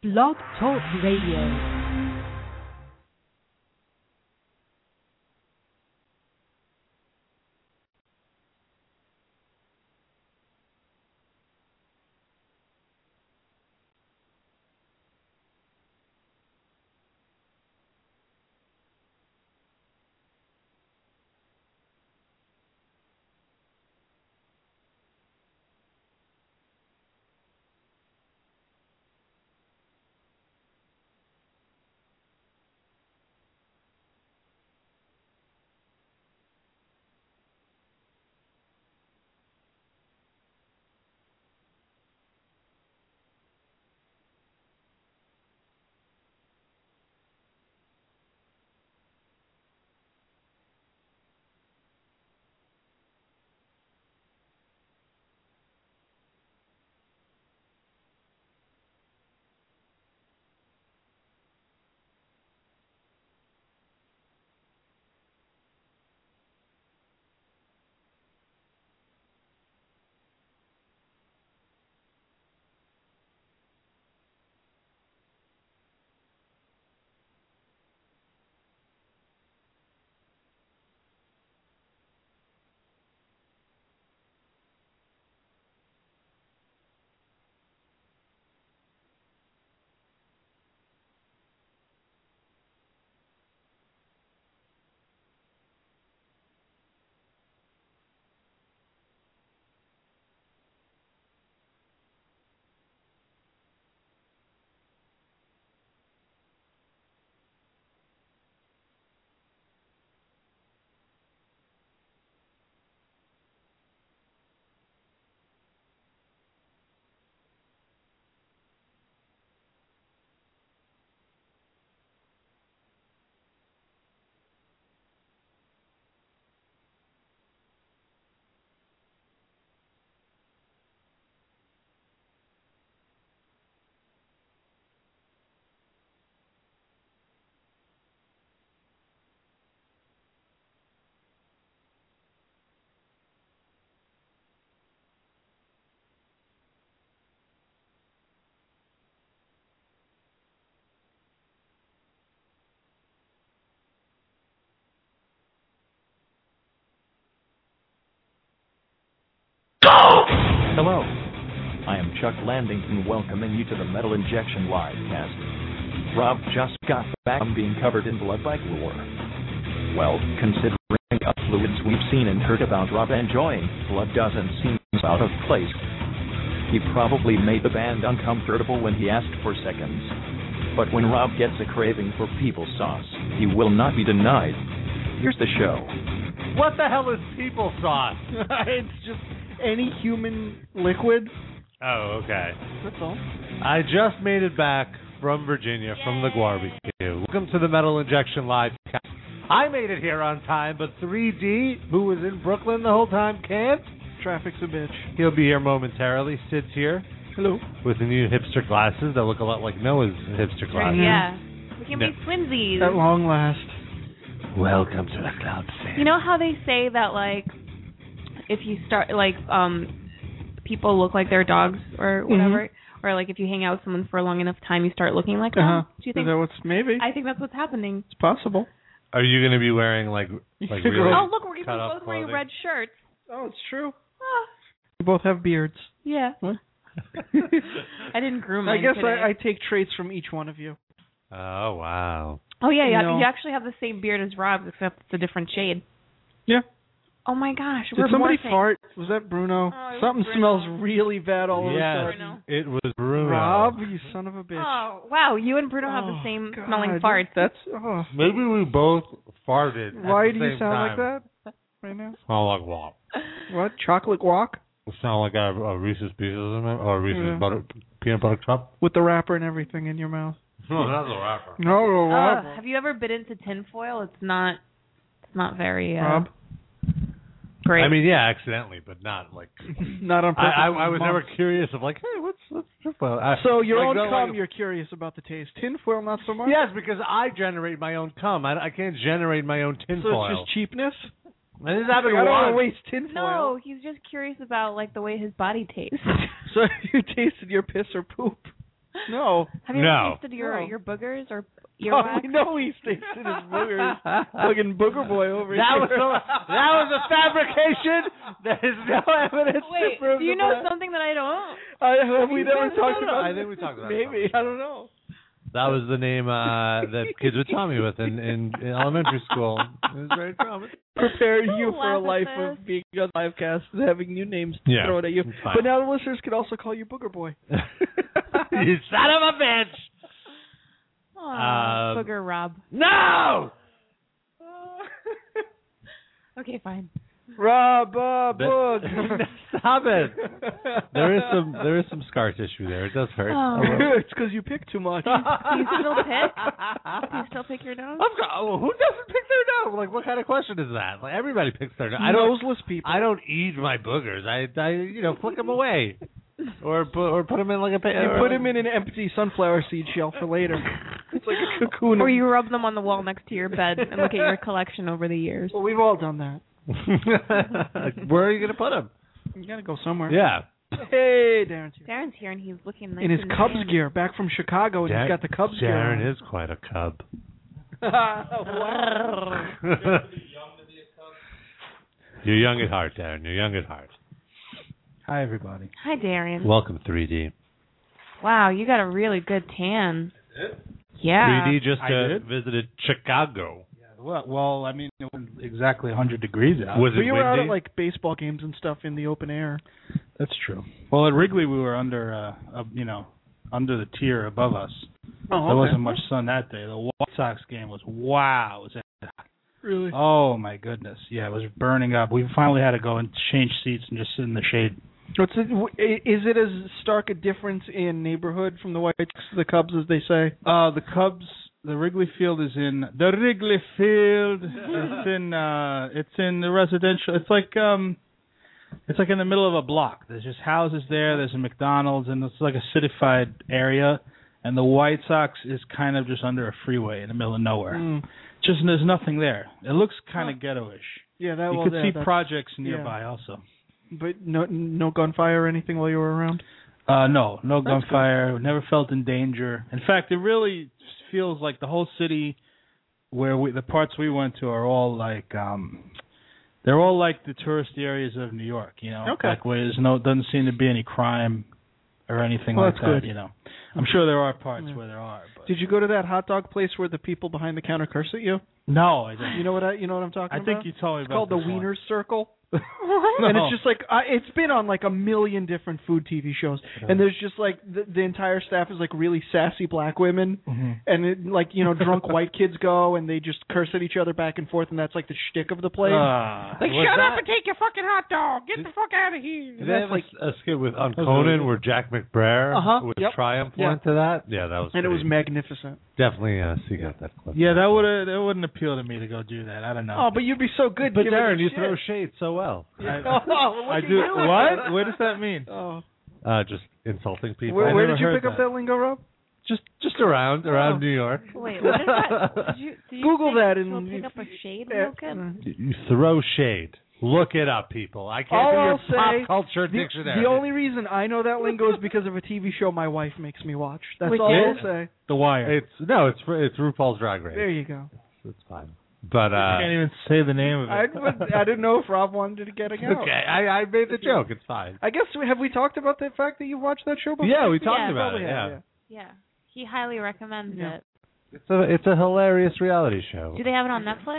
Blog Talk Radio. Hello, I am Chuck Landington welcoming you to the Metal Injection Livecast. Rob just got back from being covered in blood by Glor. Well, considering the fluids we've seen and heard about Rob enjoying, blood doesn't seem out of place. He probably made the band uncomfortable when he asked for seconds. But when Rob gets a craving for people sauce, he will not be denied. Here's the show. What the hell is people sauce? It's just any human liquid. Oh, okay. That's all. I just made it back from Virginia, from the barbecue. Welcome to the Metal Injection Livecast. I made it here on time, but 3D, who was in Brooklyn the whole time, can't. Traffic's a bitch. He'll be here momentarily. Sid's here. Hello. With the new hipster glasses that look a lot like Noah's hipster glasses. Yeah. We can be twinsies. At long last. Welcome to the Cloud Fan. You know how they say that, like, if you start, like, people look like their dogs or whatever, or, like, if you hang out with someone for a long enough time, you start looking like them? Do you think? Is that what's maybe? I think that's what's happening. It's possible. Are you going to be wearing, like really oh, look, we're both wearing clothing? red shirts. Oh, it's true. Ah. We both have beards. Yeah. What? I didn't groom mine I guess today. I take traits from each one of you. Oh, wow. Oh, yeah, No. you actually have the same beard as Rob, except it's a different shade. Yeah. Oh, my gosh. Did somebody fart? Was that Bruno? Oh, Something Bruno. smells really bad all over Yes, the sudden. it was Bruno. Rob, you son of a bitch. Oh, wow. You and Bruno have the same God, smelling farts. That's Maybe we both farted. Why at do the you same sound time. like that right now? Sound like what? What? Chocolate guac? Sound like I have a Reese's Pieces in it, or a Reese's peanut butter cup? With the wrapper and everything in your mouth. No, that's a wrapper. No, the wrapper. Have you ever bit into tinfoil? It's not very Rob? great. I mean, yeah, accidentally, but not like. Not on purpose. I was never curious of like, hey, what's tinfoil? So your like, own no, cum, like- you're curious about the taste. Tinfoil, not so much? Yes, because I generate my own cum. I can't generate my own So tinfoil. it's just cheapness? And this happened I don't want to once. waste tinfoil. no, he's just curious about like the way his body tastes. So you tasted your piss or poop? No. Have you No. ever tasted your boogers or Oh, earwax? we know he's tasted his boogers. Fucking booger boy over That here. was a fabrication. There is no evidence Wait, to prove do you know that. something that I don't? Have we never talked about I think we talked about it. Maybe. I don't know. That was the name that kids would tell me with in elementary school. It was very common. Prepared you Don't for a laugh life at of being on livecast and having new names Yeah, thrown at you. it's fine. But now the listeners can also call you Booger Boy. You son of a bitch! Aw, Booger Rob. No! Okay, fine. Rob Boog. Stop it. There is some scar tissue there. It does hurt. Oh. It's because you pick too much. Do you still pick? Do you still pick your nose? Who doesn't pick their nose? Like, what kind of question is that? Like, everybody picks their nose. Noseless people. I don't eat my boogers. I flick them away, or put them in like a. You put them in an empty sunflower seed shell for later. It's like a cocoon. Or you rub them on the wall next to your bed and look at your collection over the years. Well, we've all done that. Where are you gonna put them? You gotta go somewhere. Yeah. Hey, Darren's here. Darren's here and he's looking nice In his and Cubs tan. gear, back from Chicago, and he's got the Cubs gear on. Darren is quite a cub. Wow. You're young at heart, Darren. You're young at heart. Hi, everybody. Hi, Darren. Welcome, 3D. Wow, you got a really good tan. Yeah. 3D just I did? visited Chicago. Well, I mean, it wasn't exactly 100 degrees out. Was But it you were out windy? at like baseball games and stuff in the open air. That's true. Well, at Wrigley, we were under, under the tier above us. Oh, There wasn't much sun that day. The White Sox game was wow. It was Really? oh my goodness, yeah, it was burning up. We finally had to go and change seats and just sit in the shade. Is it as stark a difference in neighborhood from the White Sox to the Cubs as they say? The Cubs, the Wrigley Field is in the Wrigley Field. It's in the residential. It's like in the middle of a block. There's just houses there. There's a McDonald's, and it's like a citified area. And the White Sox is kind of just under a freeway in the middle of nowhere. Just there's nothing there. It looks kind of ghetto-ish. Yeah, that You will. could see that's- projects nearby also. But no gunfire or anything while you were around? No gunfire. Never felt in danger. In fact, it really feels like the whole city, where the parts we went to are all like, they're all like the tourist areas of New York. You know, Okay. like where doesn't seem to be any crime or anything Well, like that's that. good. You know, I'm sure there are parts where there are. But Did you go to that hot dog place where the people behind the counter curse at you? no, I didn't. You know what I'm talking I about? think you told me It's about called the this one. Wiener Circle. What? And it's just like it's been on like a million different food TV shows, and there's just like the entire staff is like really sassy black women, and it, like drunk white kids go and they just curse at each other back and forth, and that's like the shtick of the place. Like, shut up and take your fucking hot dog. Get the fuck out of here. Did they have like- a skit on Conan where Jack McBrayer would Yep. triumph Yeah. into that? Yeah, that was And it was pretty- magnificent. definitely seek out that clip. Yeah, that wouldn't appeal to me to go do that. I don't know. Oh, but you'd be so good. But giving Darren, a you shit. throw shade so well. I do. What? What does that mean? Oh. Just insulting people. Where never did you heard pick up that. that lingo, Rob? Just around New York. Wait, what is that? Did you Google say that you'll and pick up a shade Yeah. real good? You throw shade. Look it up, people. I can't All do your I'll say, pop culture dictionary. The only reason I know that lingo is because of a TV show my wife makes me watch. That's Which all is? I'll say. The Wire. it's RuPaul's Drag Race. There you go. It's fine. But I can't even say the name of it. I didn't know if Rob wanted to get it out. okay, I made the joke. It's fine. I guess have we talked about the fact that you watched that show before? Yeah, we talked Yeah, about Probably it. have, Yeah. Yeah. He highly recommends Yeah. it. It's a hilarious reality show. Do they have it on Netflix?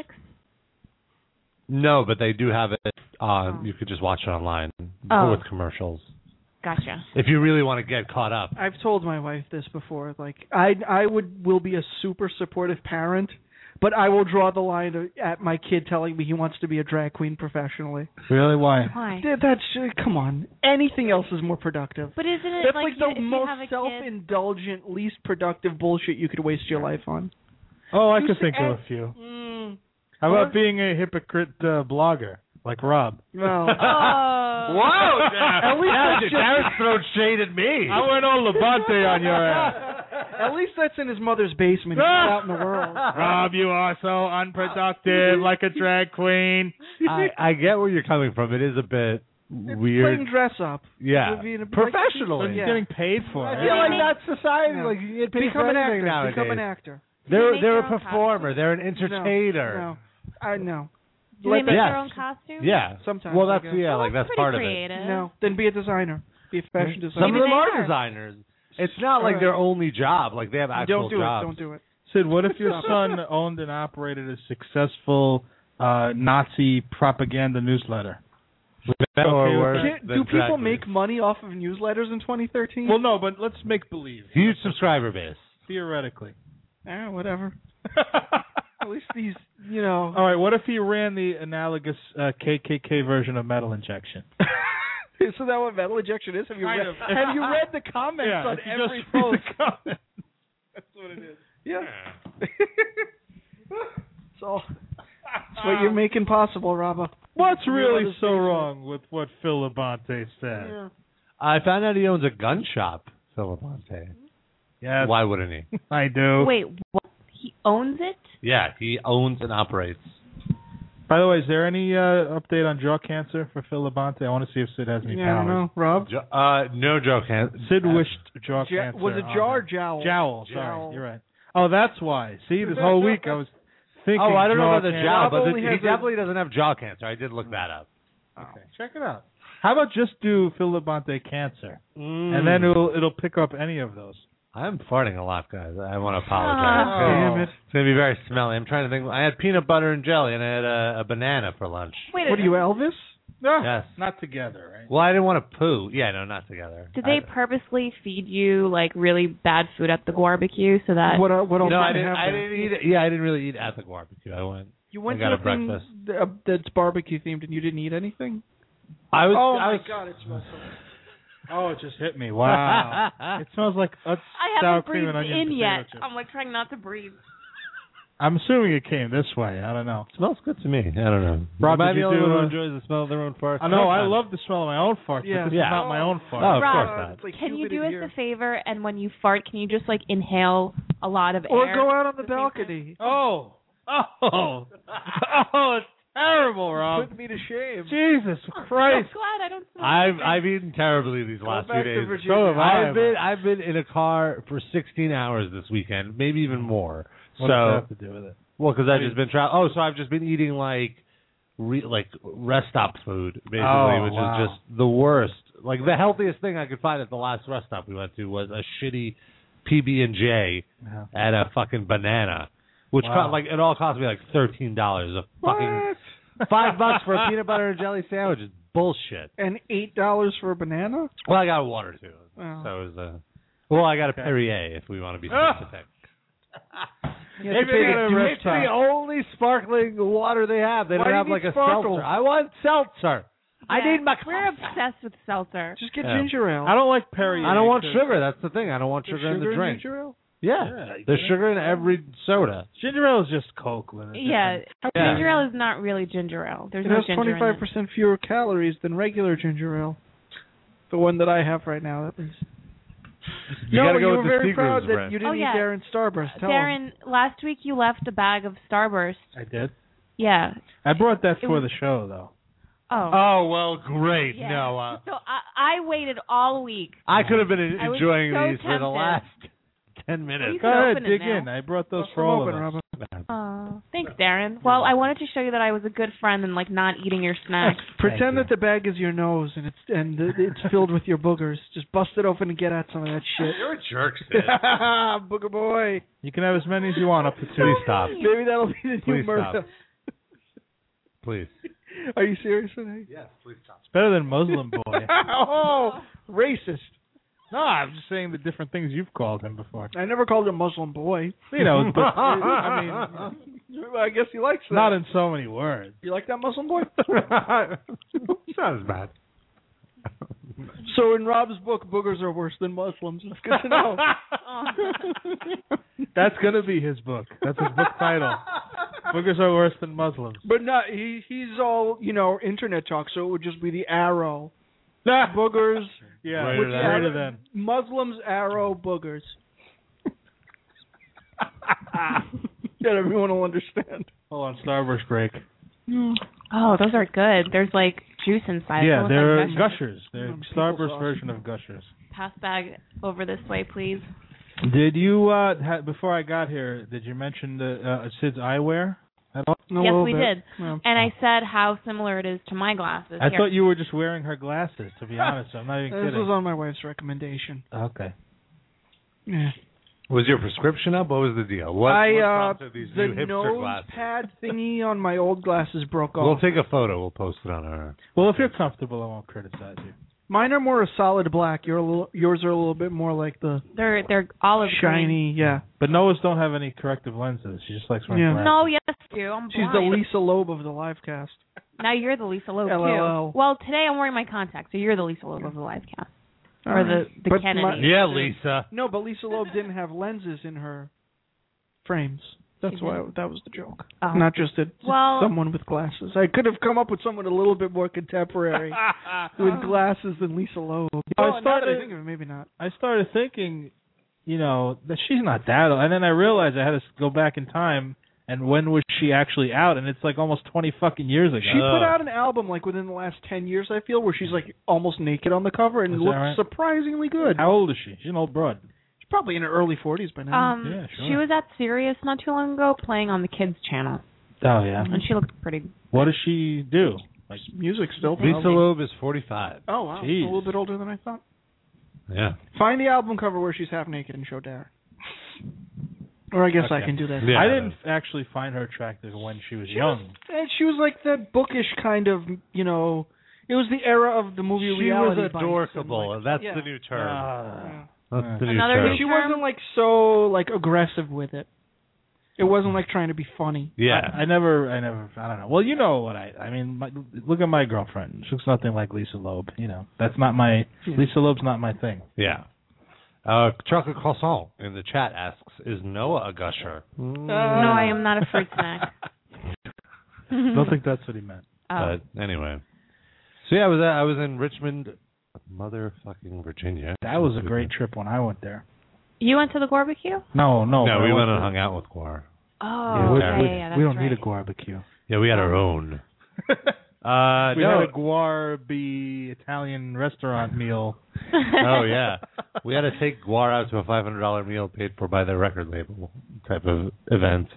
No, but they do have it on. Oh. You could just watch it online Oh. with commercials. Gotcha. If you really want to get caught up. I've told my wife this before. Like I will be a super supportive parent, but I will draw the line at my kid telling me he wants to be a drag queen professionally. Really? Why? Why? That's come on. Anything else is more productive. But isn't it That's like, like the if you most have a kid? self-indulgent, least productive bullshit you could waste your life on. Oh, I You could see- think of a few. How about being a hypocrite blogger like Rob? Well, Oh. Whoa! At least that's just- Darren's throwing shade at me. I went all Levante on your ass. at least that's in his mother's basement. He's not out in the world. Rob, you are so unproductive, like a drag queen. I get where you're coming from. It is a bit weird. Playing dress up. Yeah, Would be in a- professionally. He's Yeah. getting paid for I it. feel like Yeah. that's society. Yeah. Like you get paid Become for an anything actor. nowadays. Become an actor. Do they They're make a their own performer. costumes? They're an entertainer. No. I know. Do they make Yes. their own costumes? Yeah. Sometimes. Well, I that's guess. yeah, like that's pretty part of it. creative. No. Then be a designer. Be a fashion designer. Some of Maybe them they are are. designers. It's not like their only job. Like they have actual Don't do jobs. it. Don't do it. Sid, what if your son owned and operated a successful Nazi propaganda newsletter? Or worse Can't- than do people drag make queens. money off of newsletters in 2013? Well, no, but let's make believe. Huge subscriber base. Theoretically. Whatever. At least these, you know. All right, what if he ran the analogous KKK version of metal injection? Isn't that what metal injection is? Have you Kind read? of. Have you read the comments Yeah, on if you every just read post? the comments. That's what it is. Yeah. So that's what you're making possible, Rabba. What's really Other so things. wrong with what Phil Labonte said? Yeah. I found out he owns a gun shop, Philip Monte. Yes, Why wouldn't he? I do. Wait, what? He owns it? Yeah, he owns and operates. By the way, is there any update on jaw cancer for Phil Labonte? I want to see if Sid has any Yeah, I don't powers. know, Rob. No joke. Sid wished jaw cancer. Was it on jaw or him. jowl? Jowl, Jowl. sorry, you're right. Oh, that's why. See, this whole week I was thinking. Oh, I don't know jaw about the cancer. job, but only he has a- definitely doesn't have jaw cancer. I did look that up. Okay, check it out. How about just do Phil Labonte cancer, and then it'll pick up any of those. I'm farting a lot, guys. I want to apologize. Oh. Damn it. It's going to be very smelly. I'm trying to think. I had peanut butter and jelly, and I had a banana for lunch. Wait, What are you, Elvis? No, Yes. not together, right? Well, I didn't want to poo. Yeah, no, not together. did they purposely feed you like really bad food at the barbecue so that? What else? No, I did didn't. happen? I didn't eat it. Yeah, I didn't really eat at the barbecue. I went. You went I got to a a thing breakfast. that's barbecue themed, and you didn't eat anything. I was. Oh I my was, God! It smells so. Oh, it just hit me. Wow. It smells like I sour haven't cream breathed and onion in potato yet. chips. I'm like trying not to breathe. I'm assuming it came this way. I don't know. smells good to me. I don't know. Rob, Am I did the you only do, one who uh, enjoys the smell of their own farts? I know. I Sometimes. love the smell of my own farts, Yeah. but this Yeah. is not my own Oh, fart. of Rob, course not. It's like Can you humid in do us here. a favor and when you fart, can you just like inhale a lot of Or air? go out on the at same time? balcony. Oh, it's terrible, Rob. Put me to shame. Jesus I'm Christ. glad I don't smell I've eaten terribly these last back few to days. Virginia. So have I. I. I've been in a car for 16 hours this weekend, maybe even more. What so does that have to do with it? well, because I've just been traveling. Oh, so I've just been eating like rest stop food basically, which wow. is just the worst. Like the healthiest thing I could find at the last rest stop we went to was a shitty PB&J Yeah. and a fucking banana, which Wow. it all cost me like $13. A fucking $5 for a peanut butter and jelly sandwich is bullshit. And $8 for a banana? Well, I got a water too, Oh. so it was well, I got a Okay. Perrier if we want to be Ah. specific. You have to pay the It's rest the only sparkling water they have. They Why don't do have you like need a sparkles? seltzer. I want seltzer. I Yeah, need my. We're obsessed with seltzer. Just get Yeah. ginger ale. I don't like Perrier. I don't want 'cause sugar. That's the thing. I don't want There's sugar in the in drink. ginger ale? Yeah, you there's can- sugar in every soda. Ginger ale is just Coke with it. Yeah, Yeah. ginger ale is not really ginger ale. There's It no has ginger in it. 25% fewer calories than regular ginger ale. The one that I have right now, at least. You no, gotta go you with were the very proud Seagram's that brand. you didn't Oh, yeah. eat Darren Starburst. Tell him. Darren, last week you left a bag of Starburst. I did. Yeah. I brought that It for was- the show, though. Oh. Oh well, great. Yeah. No, So I waited all week. I could have been I was enjoying so these for the tempted. last 10 minutes. You Go can ahead, open it dig now. in. I brought those Bust for them all open, of us. Robin. Oh, thanks, Darren. Well, I wanted to show you that I was a good friend and like not eating your snacks. Pretend you. that the bag is your nose and it's filled with your boogers. Just bust it open and get at some of that shit. You're a jerk, Sid. Booger boy. You can have as many as you want, up to two. Please stop. Maybe that'll be the new Please murder. stop. Please. Are you serious today? Yes, please stop. It's better than Muslim boy. Oh, racist. No, I'm just saying the different things you've called him before. I never called him Muslim boy. You know, but I mean, I guess he likes that. not in so many words. You like that Muslim boy? It's not as bad. So in Rob's book, boogers are worse than Muslims. That's good to know. That's gonna be his book. That's his book title. Boogers are worse than Muslims. But not he's all, internet talk, so it would just be the arrow. Boogers. Yeah, Greater than. greater than. Muslims, arrow, boogers. That everyone will understand. Hold on, Starburst break. Oh, those are good. There's like juice inside. Yeah, It looks they're like Gushers. They're Pickle Starburst sauce. version of Gushers. Pass bag over this way, please. Did you, before I got here, did you mention the Sid's eyewear at all? A Yes, little we bit. did. Yeah. And I said how similar it is to my glasses. I Here. thought you were just wearing her glasses, to be honest. I'm not even This kidding. was on my wife's recommendation. Okay. Yeah. Was your prescription up? What was the deal? What prompted these the new hipster nose glasses? pad thingy on my old glasses broke off. We'll take a photo. We'll post it on our. Well, if you're comfortable, I won't criticize you. Mine are more a solid black. Yours are a little bit more like the they're olive shiny. Yeah. But Noah's don't have any corrective lenses. She just likes wearing Yeah. green. glasses. No, yes, I do. I'm She's the blind. Lisa Loeb of the live cast. Now you're the Lisa Loeb LOL. too. Well, today I'm wearing my contacts, so you're the Lisa Loeb of the live cast. Or Alright. the But Kennedy. Yeah, Lisa. No, but Lisa Loeb didn't have lenses in her frames. That's why that was the joke. Oh. Not just Well- someone with glasses. I could have come up with someone a little bit more contemporary with glasses than Lisa Loeb. I Well, now that I started- think of it, maybe not. I started thinking, that she's not that old. And then I realized I had to go back in time, and when was she actually out? And it's like almost 20 fucking years ago. She put out an album like within the last 10 years, I feel, where she's like almost naked on the cover and Is that looks right? surprisingly good. How old is she? She's an old broad. She's probably in her early 40s by now. Yeah, sure. She was at Sirius not too long ago playing on the kids channel, Oh, yeah. and she looked pretty. What does she do? Like music still. Lisa probably. Loeb is 45. Oh, wow. Jeez. A little bit older than I thought. Yeah. Find the album cover where she's half naked and show Darren. Or I guess I Okay. can do that. Yeah. I didn't actually find her attractive when she was young. And she was like the bookish kind of, it was the era of the movie She reality. was bites and, adorkable. like, That's yeah. the new term. Yeah. That's the new Another term. new She term? wasn't like so like aggressive with it. It wasn't like trying to be funny. Yeah. I never, I don't know. Well, you know what I mean, look at my girlfriend. She looks nothing like Lisa Loeb, That's not Lisa Loeb's not my thing. Yeah. Chocolate croissant in the chat asks, "Is Noah a gusher?" No, I am not a fruit snack. Don't think that's what he meant. Oh. But anyway, so yeah, I was in Richmond, motherfucking Virginia. That was a great trip when I went there. You went to the barbecue? No, No, but I we went went to- and hung out with Guar. Oh, yeah, that's we don't right. need a barbecue. Yeah, we had our own. We no. had a Guarbi Italian restaurant meal. Oh yeah, we had to take Guar out to a $500 meal paid for by their record label type of event.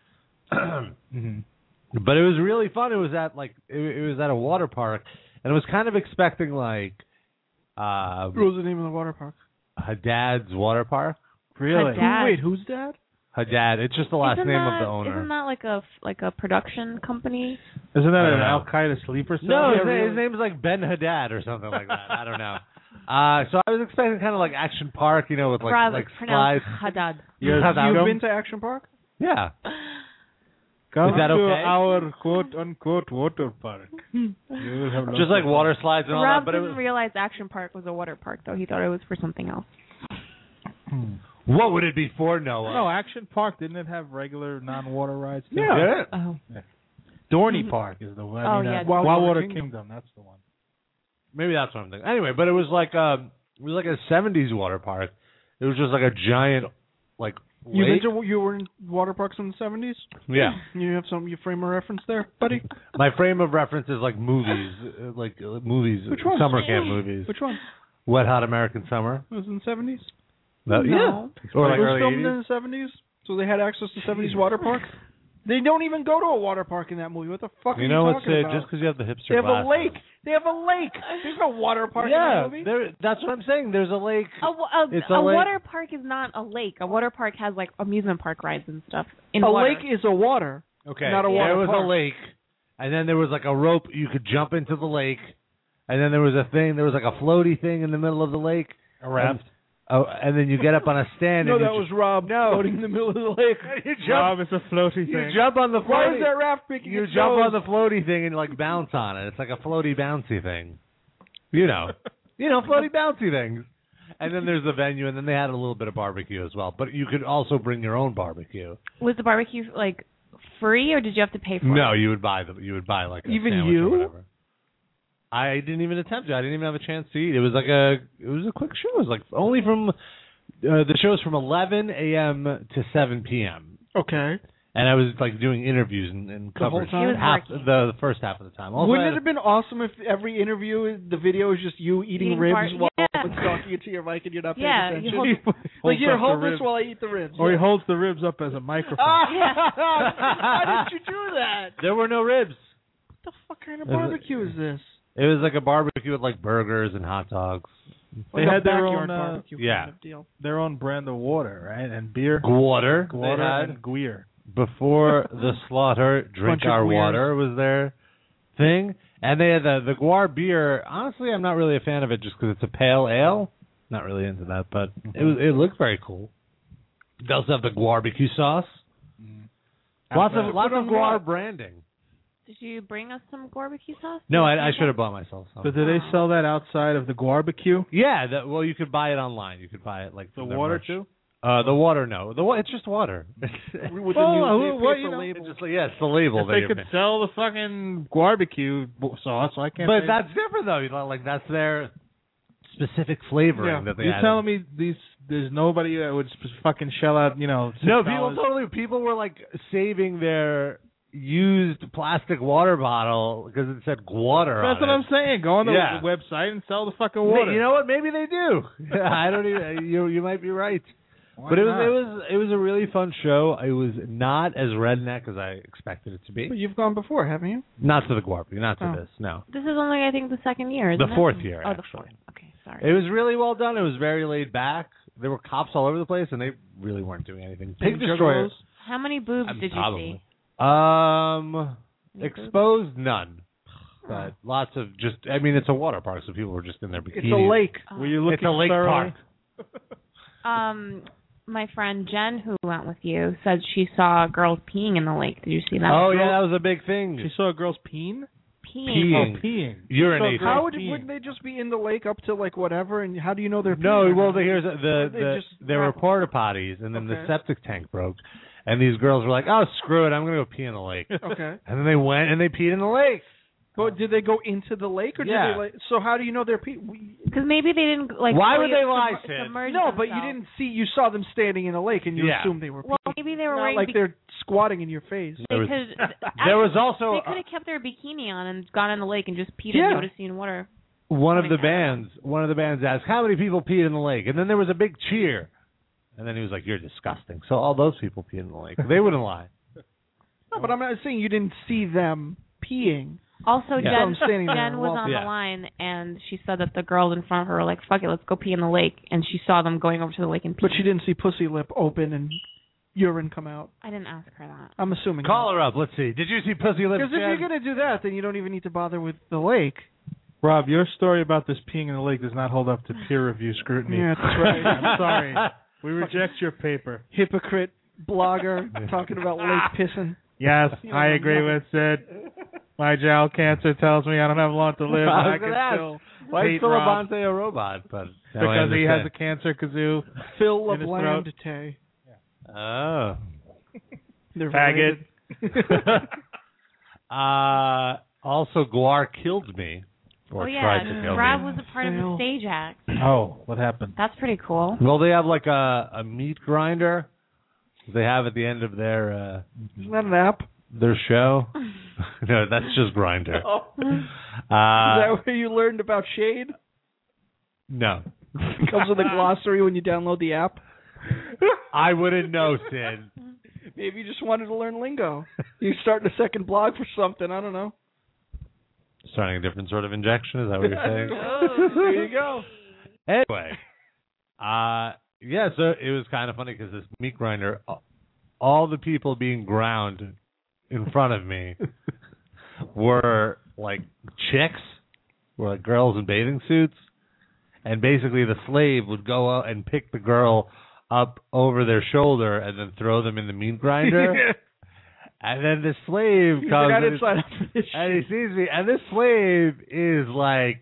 Mm-hmm. But it was really fun. It was at it was at a water park, and I was kind of expecting like What was the name of the water park? Haddad's water park. Really? Haddad. Wait, who's dad? Haddad. It's just the last Isn't name that, of the owner. Isn't that like a production company? Isn't that I don't an know. Al Qaeda sleeper cell? No, Yeah, his name's like Ben Haddad or something like that. I don't know. So I was expecting kind of like Action Park, with like Pronounced slides. Haddad. You've Haddad. been to Action Park? Yeah. Come Is that to okay? our quote-unquote water park. You will have lots Just like of water slides and all Rob that. But it didn't was, realize Action Park was a water park, though. He thought it was for something else. what would it be for, Noah? No, Action Park, didn't it have regular non-water rides? too? Yeah. Oh. Dorney Park is the one. Oh, yeah. Wildwater Kingdom, that's the one. Maybe that's what I'm thinking. Anyway, but it was like a 70s water park. It was just like a giant lake. You were in water parks in the 70s? Yeah. You have some frame of reference there, buddy? My frame of reference is like movies, movies, Which one? summer camp movies. Which one? Wet Hot American Summer. It was in the 70s? Yeah. Or like it was early filmed 80s. in the 70s? So they had access to 70s water park? They don't even go to a water park in that movie. What the fuck are You you know what's talking about? just because you have the hipster They have glasses. a lake. They have a lake. There's no water park in Yeah, that movie. that's what I'm saying. There's a lake. It's A a lake. water park is not a lake. A water park has like amusement park rides and stuff in A water. lake is a water. Okay. Not a water There was park. a lake, and then there was like a rope you could jump into the lake, and then there was a thing. There was like a floaty thing in the middle of the lake. A raft. And then you get up on a stand. No, and that was Rob floating in the middle of the lake. you jump. Rob, it's a floaty You thing. jump on the floaty. Why is that raft picking You its jump nose? on the floaty thing and like bounce on it. It's like a floaty bouncy thing. Floaty bouncy things. And then there's the venue, and then they had a little bit of barbecue as well. But you could also bring your own barbecue. Was the barbecue like free, or did you have to pay for it? No, you would buy like a Even sandwich you? or whatever. I didn't even attempt it. I didn't even have a chance to eat. It was a quick show. It was like only from the show's from 11 a.m. to 7 p.m. Okay. And I was like doing interviews and The whole coverage time? the first half of the time. Also, Wouldn't it have been awesome if every interview, the video is just you eating Eating ribs part- while yeah. it's talking into your mic and you're not paying Yeah, attention? you hold- Like, here, up the hold this ribs. while I eat the ribs. Or he holds the ribs up as a microphone. Why did you do that? there were no ribs. What the fuck kind of barbecue is this? It was like a barbecue with like burgers and hot dogs. They Like a had their backyard own, barbecue yeah. kind of deal. Their own brand of water, right? And beer. Water. Water They had. and Guir. Before the slaughter, drink Bunch of our weirds. water was their thing. And they had the Guar beer. Honestly, I'm not really a fan of it just because it's a pale ale. Not really into that, but it looked very cool. They also have the Guarbecue sauce. Lots of Guar branding. Did you bring us some barbecue sauce? No, I should have bought myself some. But do they sell that outside of the barbecue? Yeah, well, you could buy it online. You could buy it like The from their water merch. too? The water, no. It's just water. With the new well, paper you label. it's just, it's the label. If that they you're could missing. sell the fucking barbecue sauce, why can't But they? that's different, though. You know, like, that's their specific flavoring that they You're added. telling me there's nobody that would fucking shell out, $6. No, people were, like, saving their used plastic water bottle because it said water That's on what it. I'm saying. Go on the Yeah. website and sell the fucking water. You know what? Maybe they do. I don't even. You might be right. Why But it not? was a really fun show. It was not as redneck as I expected it to be. But you've gone before, haven't you? Not to the Guarby, not to Oh. this. No, This is only, I think, the second year. Isn't the it? fourth year. Oh, the actually. fourth. Okay, sorry. It was really well done. It was very laid back. There were cops all over the place, and they really weren't doing anything. Pig Any Destroyer. juggalos? How many boobs did you Probably. see? Exposed none, but lots of just. I mean, it's a water park, so people were just in their bikinis. It's a lake. Were you looking It's a lake thoroughly? park. My friend Jen, who went with you, said she saw girls peeing in the lake. Did you see that? Oh yeah, that was a big thing. She saw girls peeing? Peeing. Peeing. Peeing. Urinating. How wouldn't they just be in the lake up to like whatever? And how do you know they're No, peeing? well, here's They just there were grab- porta potties, and then the Okay. septic tank broke, and these girls were like, "Oh, screw it, I'm gonna go pee in the lake." Okay. And then they went and they peed in the lake. But did they go into the lake or Yeah. did they? Like, so how do you know they're peeing? Because maybe they didn't like. Why would fully they lie, Sid? submerge No, but you themselves. didn't see. You saw them standing in the lake, and you Yeah. assumed they were peeing. Well, maybe they were Not wearing. like they're squatting in your face. There was, Because there was also they could have kept their bikini on and gone in the lake and just peed, Yeah. and you would have seen water. one of the coming out. bands asked, "How many people peed in the lake?" And then there was a big cheer, and then he was like, "You're disgusting." So all those people peed in the lake. They wouldn't lie. No, but I'm not saying you didn't see them peeing. Also, Yeah. So I'm standing there Jen was while- on Yeah. the line, and she said that the girls in front of her were like, "Fuck it, let's go pee in the lake," and she saw them going over to the lake and peeing. But she didn't see pussy lip open and urine come out. I didn't ask her that. I'm assuming. Call her up. Let's see. Did you see Pussy Lips? Because if you're gonna do that, then you don't even need to bother with the lake. Rob, your story about this peeing in the lake does not hold up to peer review scrutiny. Yeah, that's right. I'm sorry. We reject your paper. Hypocrite blogger talking about lake pissing. Yes, You don't I know agree nothing. with Sid. My jowl cancer tells me I don't have long to live. I was I gonna can ask, still Why is hate Rob Philabonte a robot? But now I because he has a understand. cancer kazoo. Phil In his throat. LaBlande. Oh. They're Faggot. related. Also, Guar killed me. Or Oh yeah, tried to kill Rob me. was a part of the Fail. stage act. Oh, what happened? That's pretty cool. Well, they have like a meat grinder. They have at the end of their Isn't that an app? show. No, that's just Grinder. Oh. Is Uh, that where you learned about shade? no, It comes with a glossary when you download the app. I wouldn't know, Sid. Maybe you just wanted to learn lingo. You're starting a second blog for something. I don't know. Starting a different sort of injection. Is that what you're saying? There you go. Anyway, yeah. So it was kind of funny because this meat grinder, all the people being ground in front of me were like chicks, were like girls in bathing suits, and basically the slave would go out and pick the girl up over their shoulder and then throw them in the meat grinder. And then the slave You comes got and, inside up for this and he shit. sees me, and this slave is like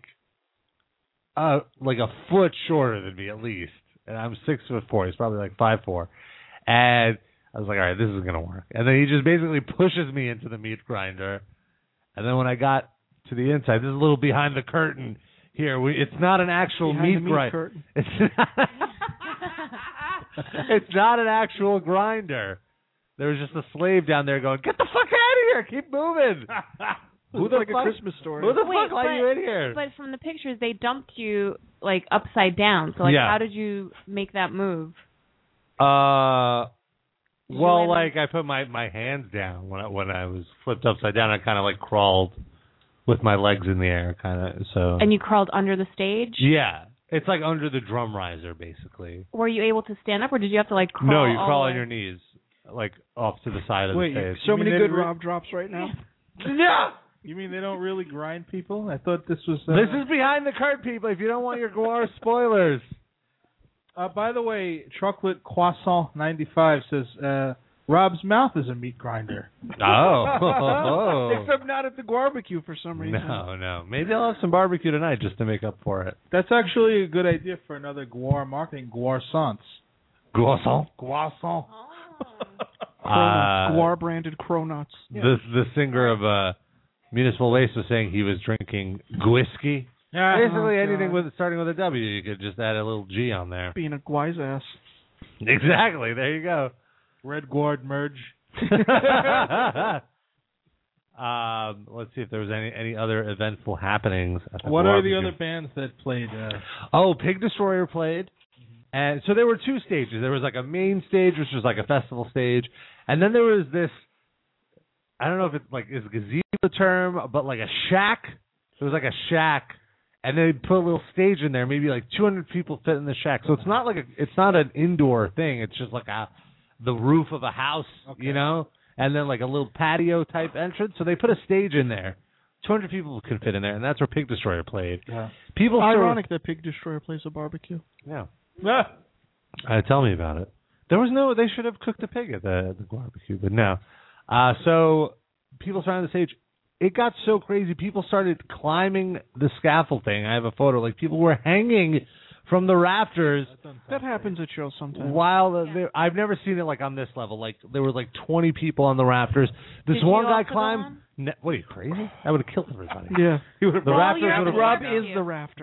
a foot shorter than me at least, and I'm 6'4". He's probably like 5'4", and I was like, all right, this is gonna work. And then he just basically pushes me into the meat grinder, and then when I got to the inside, this is a little behind the curtain here. It's not an actual Behind the meat meat grinder. curtain. It's not an actual grinder. there was just a slave down there going, "Get the fuck out of here! Keep moving." Who like a Christmas story? Who the Wait, fuck let you in here? But from the pictures, they dumped you like upside down. So like, Yeah. how did you make that move? Well, like I put my hands down when I was flipped upside down. I kind of like crawled with my legs in the air, kind of. So. And you crawled under the stage? Yeah, it's like under the drum riser, basically. Were you able to stand up, or did you have to like crawl? No, you all crawl the on way? your knees, like off to the side of the stage. So many good Rob drops right now. Yeah. You mean they don't really grind people? I thought this was. This is behind the curtain, people. If you don't want your Guar spoilers. By the way, Chocolate Croissant 95 says Rob's mouth is a meat grinder. Oh. Except not at the barbecue for some reason. No. Maybe I'll have some barbecue tonight just to make up for it. That's actually a good idea for another Guar marketing. Guarsants. Croissant. Croissant. Guar branded Cronuts. The singer of Municipal Waste was saying he was drinking whiskey. Yeah. Basically, anything with starting with a W, you could just add a little G on there. Being a wise ass. Exactly. There you go. Red Guard merge. Let's see if there was any other eventful happenings. At the What are the barbecue. other bands that played? Pig Destroyer played. And so there were two stages. There was like a main stage, which was like a festival stage. And then there was this, I don't know if it's like, is gazebo the term, but like a shack. It was like a shack. And they put a little stage in there. Maybe like 200 people fit in the shack. So it's not like it's not an indoor thing. It's just like the roof of a house, you know? And then like a little patio type entrance. So they put a stage in there. 200 people could fit in there, and that's where Pig Destroyer played. Yeah. People Ironic that Pig Destroyer plays a barbecue. Yeah. Ah. Tell me about it. They should have cooked a pig at the barbecue, but no. So people surrounded the stage. It got so crazy. People started climbing the scaffolding. I have a photo. Like people were hanging from the rafters. That happens at shows sometimes. While I've never seen it like on this level. Like there were like 20 people on the rafters. This Did one you guy also climbed. What are you crazy? I would have killed everybody. Yeah. The rafters you're would have. Rob Yeah. is the rafter.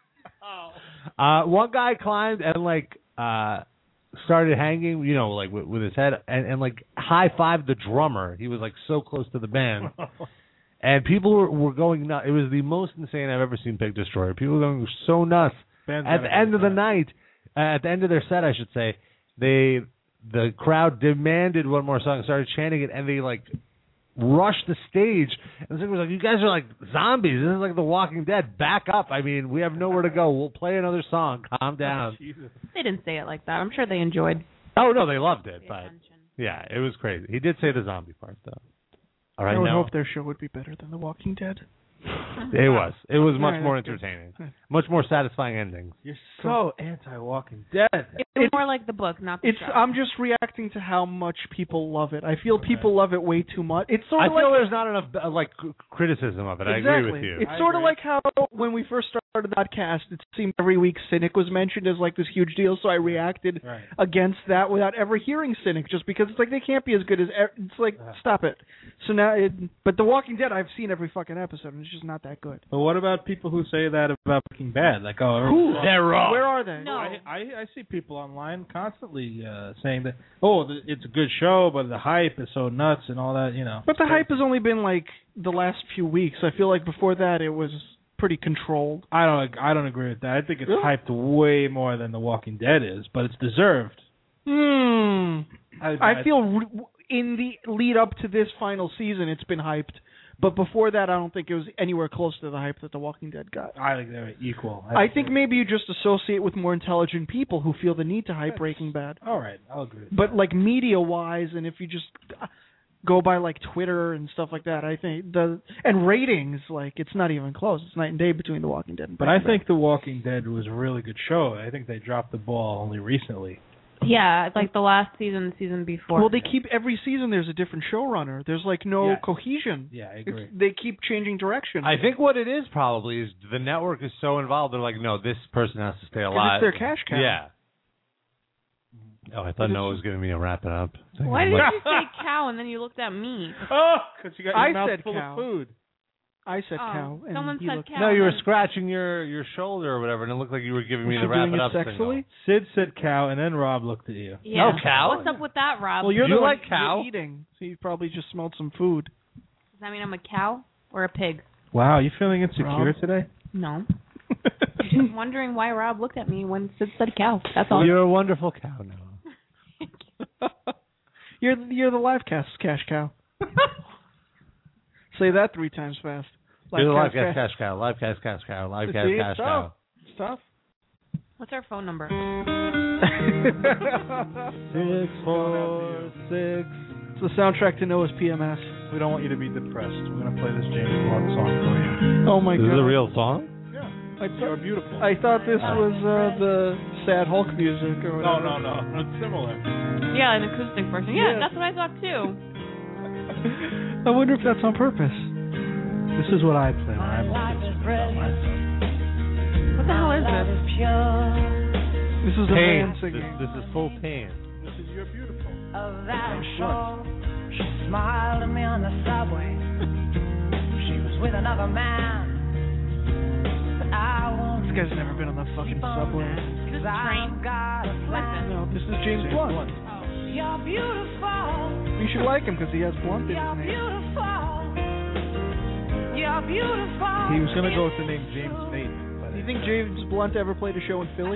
Yeah. One guy climbed and like started hanging, you know, like with his head and like high-fived the drummer. He was like so close to the band. And people were going nuts. It was the most insane I've ever seen Pig Destroyer. People were going so nuts. At the end of the night, at the end of their set, I should say, the crowd demanded one more song, started chanting it, and they like rushed the stage. And the singer was like, "You guys are like zombies. This is like The Walking Dead. Back up. I mean, we have nowhere to go. We'll play another song. Calm down." They didn't say it like that. I'm sure they enjoyed Oh no, they loved it, the but attention. yeah, it was crazy. He did say the zombie part though. All right, I would now hope their show would be better than The Walking Dead. it was. It was much Right, more that's good. entertaining, much more satisfying endings. You're so anti-Walking Dead. It's more like the book, not the show. I'm just reacting to how much people love it. I feel people love it way too much. It's sort I of feel like there's not enough criticism of it. exactly. I agree with you. It's sort of like how when we first started the podcast, it seemed every week Cynic was mentioned as like this huge deal, so I reacted Right. against that without ever hearing Cynic, just because it's like they can't be as good as it's like stop it. So now, but The Walking Dead, I've seen every fucking episode, and it's just not that good. But what about people who say that about Breaking Bad? Like, oh, Who? They're wrong. Where are they? No. I see people online constantly saying that, it's a good show, but the hype is so nuts and all that, you know. But the hype has only been like the last few weeks. I feel like before that it was pretty controlled. I don't agree with that. I think it's Really? hyped way more than The Walking Dead is, but it's deserved. I feel in the lead up to this final season, it's been hyped. But before that, I don't think it was anywhere close to the hype that The Walking Dead got. I think they're equal. I think maybe you just associate with more intelligent people who feel the need to hype Breaking Bad. All right, I'll agree. But like media-wise, and if you just go by like Twitter and stuff like that, I think and ratings, like it's not even close. It's night and day between The Walking Dead and But I Breaking think The Walking Dead was a really good show. I think they dropped the ball only recently. Yeah, it's like the last season, the season before. Well, they keep every season. There's a different showrunner. There's like no Yes. cohesion. Yeah, I agree. They keep changing direction. I think what it is probably is the network is so involved. They're like, no, this person has to stay 'Cause alive. it's their cash cow. Yeah. Oh, I thought Noah was giving me a wrap it up. Why I'm did like, you say cow and then you looked at me? Oh, because you got your I mouth said full cow. of food. I said cow. And someone he said looked, cow. No, you were then- scratching your shoulder or whatever, and it looked like you were giving me Was the she wrap doing it it up sexually? Sid said cow, and then Rob looked at you. Yeah. No, cow? What's up with that, Rob? Well, you're You the like one cow? you're eating, so you probably just smelled some food. Does that mean I'm a cow or a pig? Wow, you feeling insecure Rob? today? No. I'm wondering why Rob looked at me when Sid said cow. That's all. You're a wonderful cow now. You're the live cast cash cow. Say that 3 times fast. You're the live cast cash cow, live cast cash cow, live cast See, cash it's cow. tough. It's tough. What's our phone number? 646. It's the soundtrack to Noah's PMS. We don't want you to be depressed. We're going to play this James Blunt song for you. Oh my This god. is a real song? You're beautiful. I thought this was the sad Hulk music or No, whatever. it's similar. Yeah, an acoustic version. Yeah, Yeah. that's what I thought too. I wonder if that's on purpose. This is what I play when I'm on this about myself. What the hell is this? This is a Pain. man singing. This is full pain. This is You're Beautiful. She smiled at me on the subway. She was with another man. But I won't. This guy's never been on the fucking subway. Is this train? No, this is James Blunt. You're beautiful. You should like him because he has Blunt in his You're name. beautiful. You're beautiful. He was going to go with the name James Nate. Do you think James Blunt ever played a show in Philly?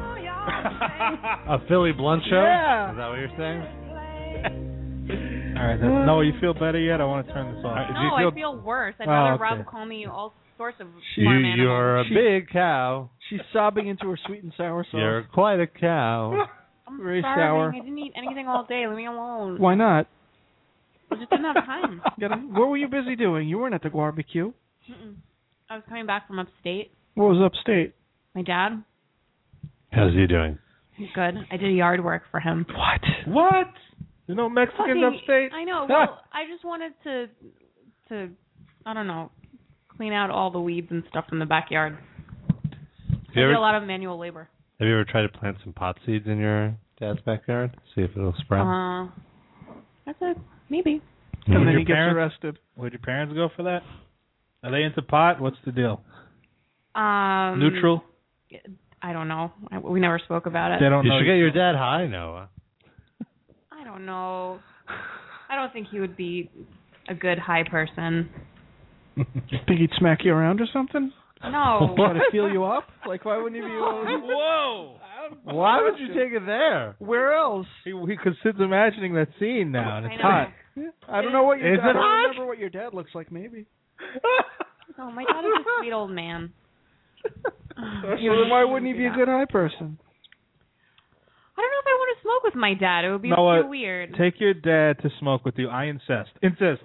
A Philly Blunt show? Yeah. Is that what you're saying? All right. No, you feel better yet? I want to turn this off. Do you No, feel- I feel worse. I'd Oh, rather okay. Rob call me all sorts of You, farm animals. you're a big cow. She's sobbing into her sweet and sour sauce. You're quite a cow. I'm very starving. sour. I didn't eat anything all day. Leave me alone. Why not? I just didn't have time. What were you busy doing? You weren't at the barbecue. Mm-mm. I was coming back from upstate. What was upstate? My dad, How's he doing? he's good. I did yard work for him. What? There's no Mexicans Fucking- upstate? I know. Well, I just wanted to, I don't know, clean out all the weeds and stuff in the backyard. I did a lot of manual labor. Have you ever tried to plant some pot seeds in your dad's backyard? See if it'll sprout? That's a maybe. And Would then your he gets parents- arrested. Would your parents go for that? Are they into pot? What's the deal? Neutral? I don't know. We never spoke about it. They don't You know. should get your dad high, Noah. I don't know. I don't think he would be a good high person. Think he'd smack you around or something? No. Try to feel you up? Like, why wouldn't he be Whoa! Why would you take it there? Where else? He could sit imagining that scene now, and I it's know. hot. I don't know what your Is dad. it I hot? don't remember what your dad looks like. Maybe. No, my dad is a sweet old man. So then why wouldn't he be a good high person? I don't know if I want to smoke with my dad. It would be Know too what? weird. Take your dad to smoke with you. I insist. Insist.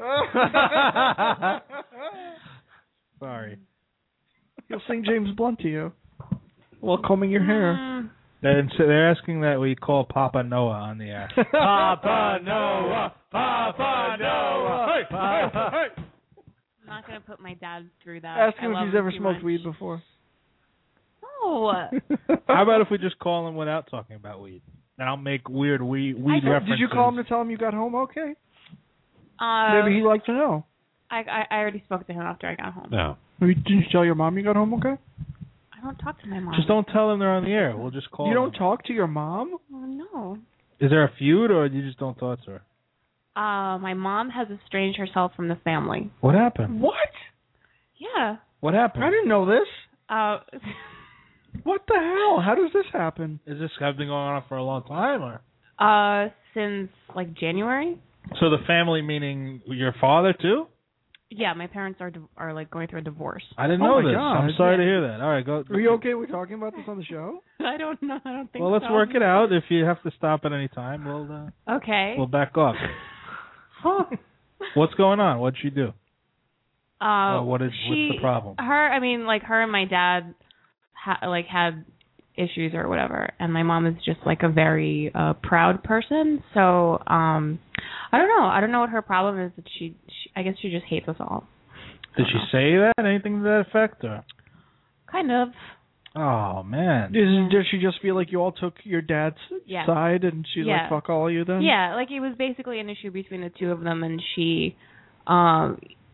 Sorry. He'll sing James Blunt to you while combing your hair. They're asking that we call Papa Noah on the air. Papa Noah, Papa Noah. Hey, hey, hey. I'm not going to put my dad through that. Ask I him if love he's ever too smoked much. weed before. No. How about if we just call him without talking about weed? And I'll make weird weed references. Did you call him to tell him you got home okay? Uh, Maybe he'd like to know. I already spoke to him after I got home. No. Didn't you tell your mom you got home okay? I don't talk to my mom. Just don't tell them they're on the air. We'll just call You don't them. talk to your mom? Oh, no. Is there a feud, or you just don't talk to her? My mom has estranged herself from the family. What happened? What? Yeah. What happened? I didn't know this. Uh, What the hell? How does this happen? Is this have been going on for a long time, or? Since like January. So the family meaning your father too? Yeah, my parents are like going through a divorce. I didn't Oh know my this. God. I'm sorry to hear that. All right, go. Are you okay with talking about this on the show? I don't know. I don't think. Well, let's so. work it out. If you have to stop at any time, we'll Okay. we'll back off. What's going on? What'd she do? What's the problem? Her and my dad had issues or whatever, and my mom is just like a very proud person. So I don't know. I don't know what her problem is. That she I guess she just hates us all. Did she say that? Anything to that effect? Or? Kind of. Oh man. Does she just feel like you all took your dad's Yeah. side and she's Yeah. like, fuck all of you then? Yeah, like it was basically an issue between the two of them, and she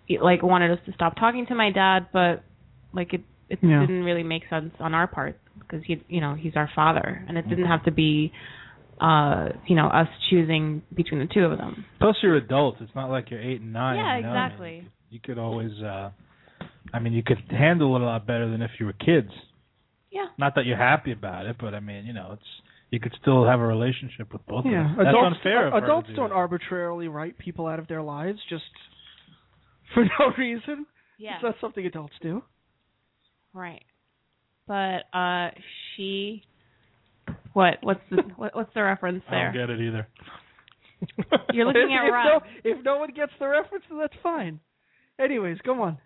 like wanted us to stop talking to my dad, but like it didn't really make sense on our part because he's our father, and it didn't have to be us choosing between the two of them. Plus, you're adults. It's not like you're 8 and 9. Yeah, you know? exactly. You could always, you could handle it a lot better than if you were kids. Yeah. Not that you're happy about it, but you could still have a relationship with both of them. That's unfair. Adults don't arbitrarily write people out of their lives just for no reason. Yeah. It's not something adults do. Right. But she. What's the reference there? I don't get it either. You're looking at Rob. If no one gets the reference, then that's fine. Anyways, go on.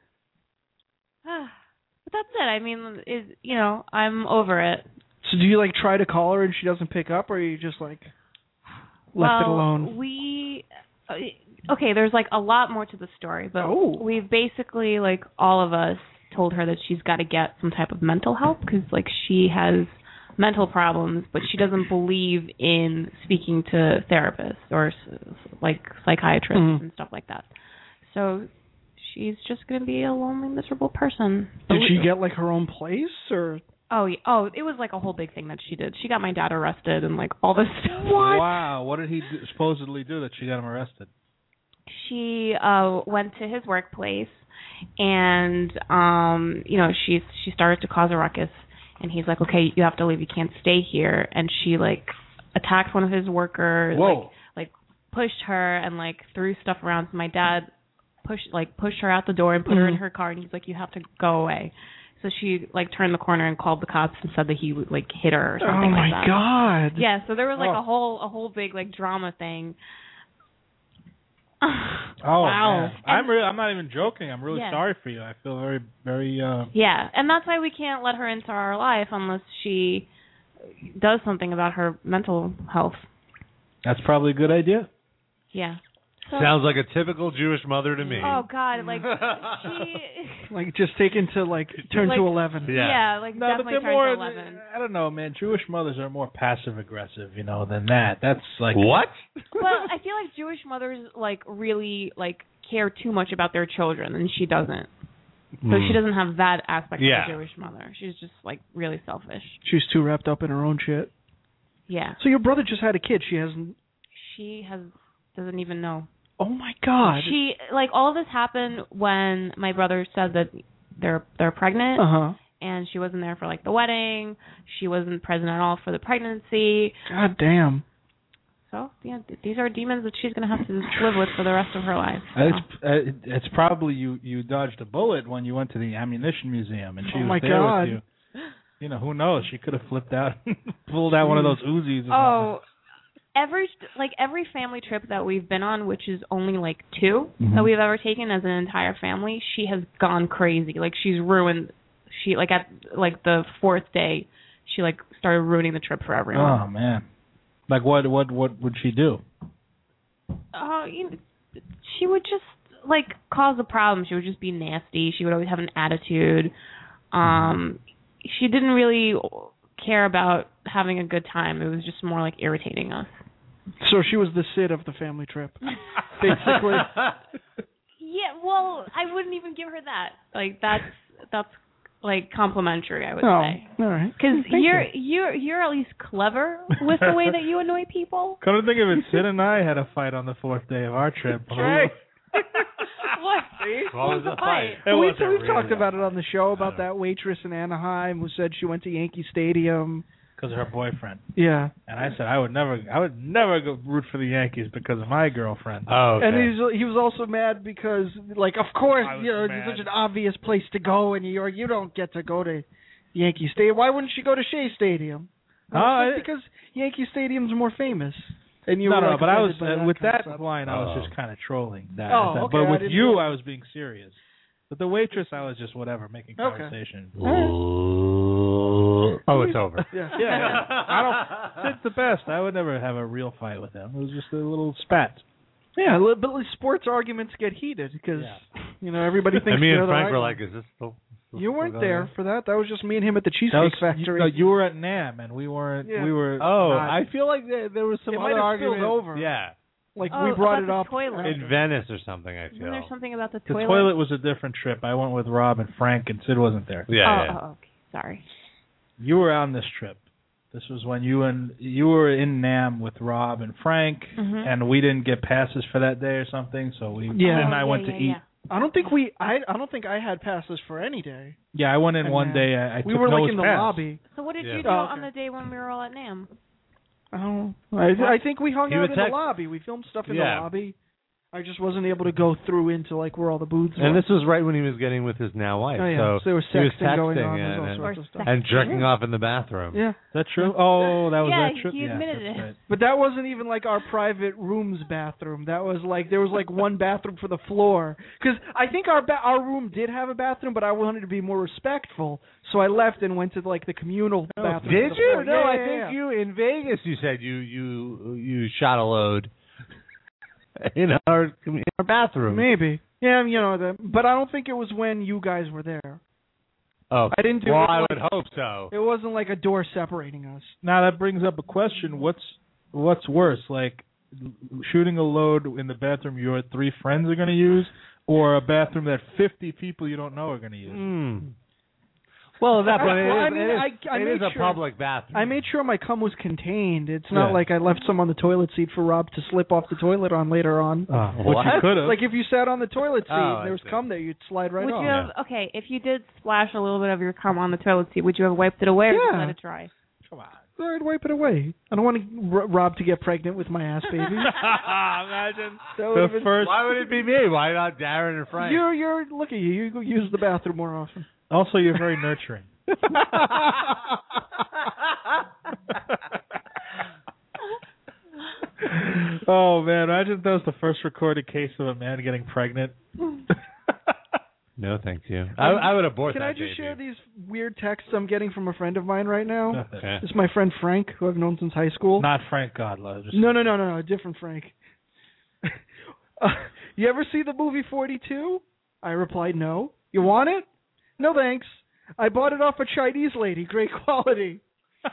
But that's it. I mean, I'm over it. So do you try to call her and she doesn't pick up, or you just left it alone? Okay, there's a lot more to the story, but we've basically all of us told her that she's got to get some type of mental help because she has mental problems, but she doesn't believe in speaking to therapists or psychiatrists and stuff like that. So she's just going to be a lonely, miserable person. Did she get her own place or? Oh, it was a whole big thing that she did. She got my dad arrested and all this stuff. What? Wow, what did he supposedly do that she got him arrested? She went to his workplace and she started to cause a ruckus. And he's like, okay, you have to leave. You can't stay here. And she, attacked one of his workers, pushed her and, threw stuff around. So my dad pushed her out the door and put her in her car. And he's like, you have to go away. So she, turned the corner and called the cops and said that he, hit her or something like that. Oh, my God. Yeah, so there was, a whole big, drama thing. Wow. Man. I'm not even joking. I'm really sorry for you. I feel very, very. Yeah, and that's why we can't let her into our life unless she does something about her mental health. That's probably a good idea. Yeah. So, sounds like a typical Jewish mother to me. Oh God, she. Just taken to turn to 11. Yeah, definitely turn to 11. I don't know, man. Jewish mothers are more passive aggressive, than that. That's what? Well, I feel like Jewish mothers really care too much about their children, and she doesn't. So she doesn't have that aspect of a Jewish mother. She's just really selfish. She's too wrapped up in her own shit. Yeah. So your brother just had a kid. She hasn't. She doesn't even know. Oh my God. She all of this happened when my brother said that they're pregnant. And she wasn't there for the wedding. She wasn't present at all for the pregnancy. God damn. So yeah, these are demons that she's gonna have to live with for the rest of her life. So. It's probably you dodged a bullet when you went to the ammunition museum and she was there God. with you. Who knows? She could have flipped out, pulled out one of those Uzis. Or every family trip that we've been on, which is only 2 that we've ever taken as an entire family, she has gone crazy. She's ruined. She at the 4th day, she started ruining the trip for everyone. Oh man! What would she do? She would just cause a problem. She would just be nasty. She would always have an attitude. She didn't really care about having a good time. It was just more irritating us. So she was the Sid of the family trip, basically. Yeah, well, I wouldn't even give her that. That's complimentary, I would say. All right. Because you're at least clever with the way that you annoy people. Come to think of it, Sid and I had a fight on the 4th day of our trip. What? What was the fight? We've talked about it on the show about that waitress in Anaheim who said she went to Yankee Stadium because of her boyfriend. Yeah. And I said I would never go root for the Yankees because of my girlfriend. Oh. Okay. And he was also mad because of course it's such an obvious place to go in New York. You don't get to go to Yankee Stadium. Why wouldn't she go to Shea Stadium? Because Yankee Stadium's more famous. And you no, but I was with that line. I was just kind of trolling that. Oh, okay. But with you, I was being serious. But the waitress, I was just making conversation. Okay. Oh, it's over. Yeah. It's the best. I would never have a real fight with him. It was just a little spat. Yeah, but sports arguments get heated because everybody thinks. And me and Frank right were like, "Is this still?" You weren't there for that. That was just me and him at the Cheesecake Factory. You were at NAMM, and we weren't. Yeah. We were. Oh, I feel like there was some other argument over. Yeah. Like we brought about it the up toilet. In Venice or something, I Isn't feel. there something about the The toilet? toilet was a different trip. I went with Rob and Frank, and Sid wasn't there. Yeah, Oh, okay. Sorry. You were on this trip. This was when you were in Nam with Rob and Frank, and we didn't get passes for that day or something. So Sid and I went to eat. I don't think I had passes for any day. Yeah, I went in one day. I we took were Noah's like in the pass. lobby. So what did you do Oh, on the day when we were all at NAMM? I think we hung He out would in the text- lobby. We filmed stuff in Yeah. the lobby. I just wasn't able to go through into like where all the booths were. And this was right when he was getting with his now wife. Oh, yeah. So there was he was sexting going texting on. There's all and, sorts of stuff. and jerking off in the bathroom. Yeah. Is that true? Oh, that was Yeah, that trip? he admitted that's it. right. But that wasn't even like our private room's bathroom. That was like there was like one bathroom for the floor. Because I think our room did have a bathroom, but I wanted to be more respectful, so I left and went to like the communal bathroom. Did for the you? floor. No, Yeah, I yeah, think yeah. you in Vegas. You said you shot a load in our bathroom. Maybe. Yeah, but I don't think it was when you guys were there. Oh, I didn't do well, it. I like- would hope so. It wasn't like a door separating us. Now that brings up a question. What's worse, like shooting a load in the bathroom your 3 friends are going to use, or a bathroom that 50 people you don't know are going to use? Well, at that point, Well, I it mean, is, I it made is a sure- public bathroom. I made sure my cum was contained. It's not Yeah. like I left some on the toilet seat for Rob to slip off the toilet on later on. Which you could have. Like if you sat on the toilet seat, Oh, I there was see. cum there, you'd slide right Would off. you have if you did splash a little bit of your cum on the toilet seat, would you have wiped it away or just Yeah. let it dry? Come on. So I'd wipe it away. I don't want Rob to get pregnant with my ass baby. Imagine. That would've been- Why would it be me? Why not Darren and Frank? You're look at you. You go use the bathroom more often. Also, you're very nurturing. Oh man, imagine if that was the first recorded case of a man getting pregnant. No, thank you. I would abort Can that I just baby. share these weird texts I'm getting from a friend of mine right now? Okay. This is my friend Frank, who I've known since high school. Not Frank Godlow. Just No, a different Frank. You ever see the movie 42? I replied, no. You want it? No, thanks. I bought it off a Chinese lady. Great quality.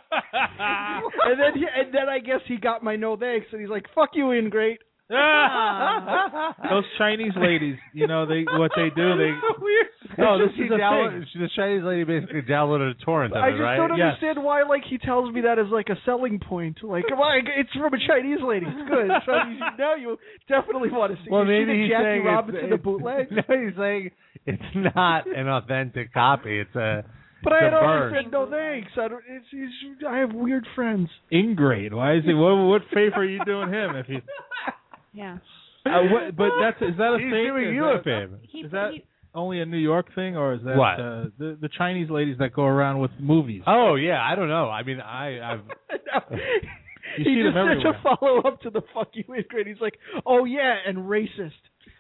and then I guess he got my no thanks, and he's like, fuck you, Ingrate. Those Chinese ladies, what they do, they Weird. no, this is a thing. The Chinese lady basically downloaded a torrent of I it, just right? don't understand why, like, he tells me that as, like, a selling point. Like, why? It's from a Chinese lady. It's good. So now you definitely want to see. Well, you see maybe the he's Jackie saying Robinson, the bootleg. No, he's saying it's not an authentic copy. It's a. But it's I a don't burn. understand. No thanks. I have weird friends. Ingrate. Why is he? What favor are you doing him? If he? Yeah. But is that a He's thing? doing Is you that- a favor. Is that only a New York thing, or is that What? The Chinese ladies that go around with movies? Oh yeah, I don't know. I mean, I've. You he see just them said everywhere. to follow up to the fuck you Ingrate. He's like, oh yeah, and racist.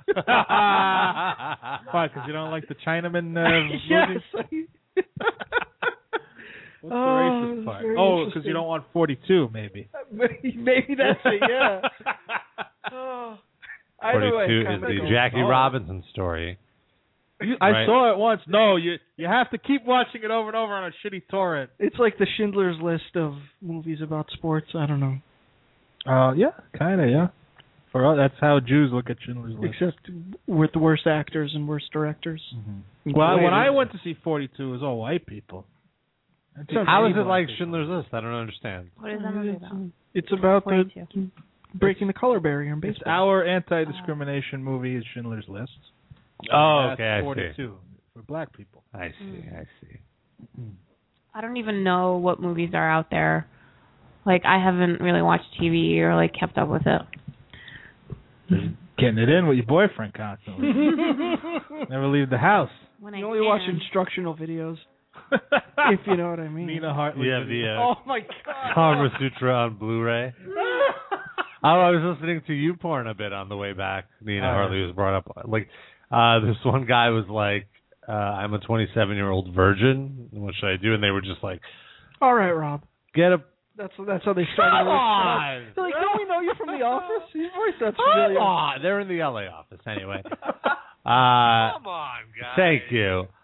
Why? Because you don't like the Chinaman movies? Yes. What's the racist part? very Oh, because interesting. you don't want 42, maybe. Maybe that's it. Yeah. Oh. Either way, 42 is kinda the cool. Jackie Oh. Robinson story. I Right. saw it once. No, you have to keep watching it over and over on a shitty torrent. It's like the Schindler's List of movies about sports. I don't know. Yeah, kind of, yeah. For us, that's how Jews look at Schindler's List. Except with the worst actors and worst directors. Well, when I went to see 42, it was all white people. How is it like Schindler's List? I don't understand. What is that movie about? It's about the 42. breaking the color barrier in It's baseball. our anti-discrimination movie is Schindler's List. Oh, That's okay, I 42 for black people. see. I see. I don't even know what movies are out there. Like, I haven't really watched TV or, like, kept up with it. Getting it in with your boyfriend constantly. Never leave the house. When You I only can. watch instructional videos, if you know what I mean. Nina Hartley. You have the Oh my god. Kama Sutra on Blu-ray. I was listening to you porn a bit on the way back. Nina Hartley was brought up. Like, this one guy was like, I'm a 27-year-old virgin. What should I do? And they were just like, All right, Rob. get a... That's how they started. Come on! They're like, don't we know you from The Office? Your voice sounds Come familiar. on! They're in the LA office anyway. Come on, guys. Thank you.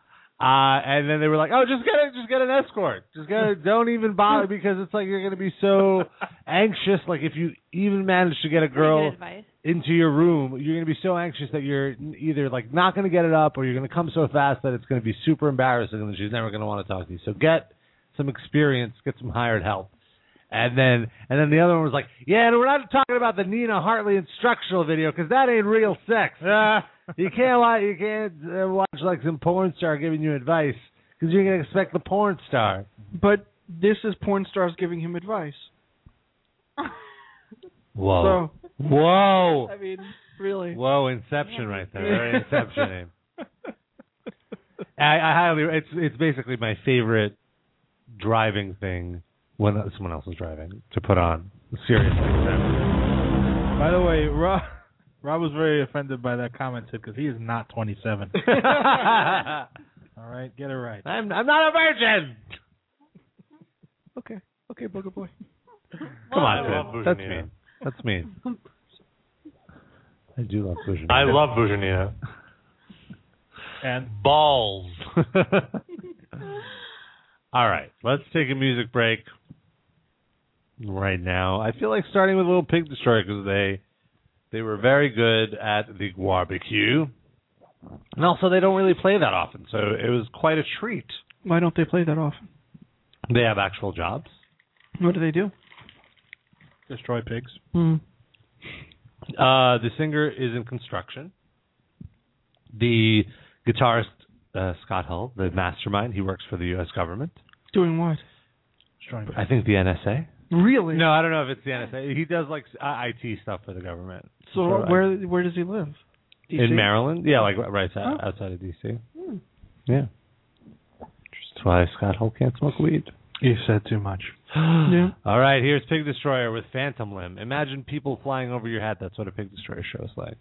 And then they were like, "Oh, just get an escort. Don't even bother because it's like you're going to be so anxious. Like if you even manage to get a girl into your room, you're going to be so anxious that you're either like not going to get it up or you're going to come so fast that it's going to be super embarrassing and she's never going to want to talk to you. So get some experience, get some hired help." And then the other one was like, "Yeah, and we're not talking about the Nina Hartley instructional video because that ain't real sex. You can't watch like some porn star giving you advice because you're gonna expect the porn star." But this is porn stars giving him advice. Whoa! So, Whoa! I mean, really. Whoa! Inception right there. Very Inception name. I highly. It's basically my favorite driving thing when someone else is driving to put on. Seriously. By the way, Rob was very offended by that comment because he is not 27. All right, get it right. I'm not a virgin. Okay, Booger Boy. Come on, Ted. That's mean. That's mean. I do love Bujanina. I love Bujanina. And balls. All right, let's take a music break right now. I feel like starting with a little Pig Destroyer because they were very good at the barbecue. And also, they don't really play that often, so it was quite a treat. Why don't they play that often? They have actual jobs. What do they do? destroy pigs. The singer is in construction. The guitarist, Scott Hull, the mastermind, he works for the U.S. government. Doing what? I think the NSA. Really? No, I don't know if it's the NSA. He does like IT stuff for the government. So where does he live? DC? In Maryland? Yeah, like right outside of D.C. Yeah. That's why Scott Hull can't smoke weed. You said too much. Yeah. All right, here's Pig Destroyer with Phantom Limb. Imagine people flying over your head. That's what a Pig Destroyer show is like.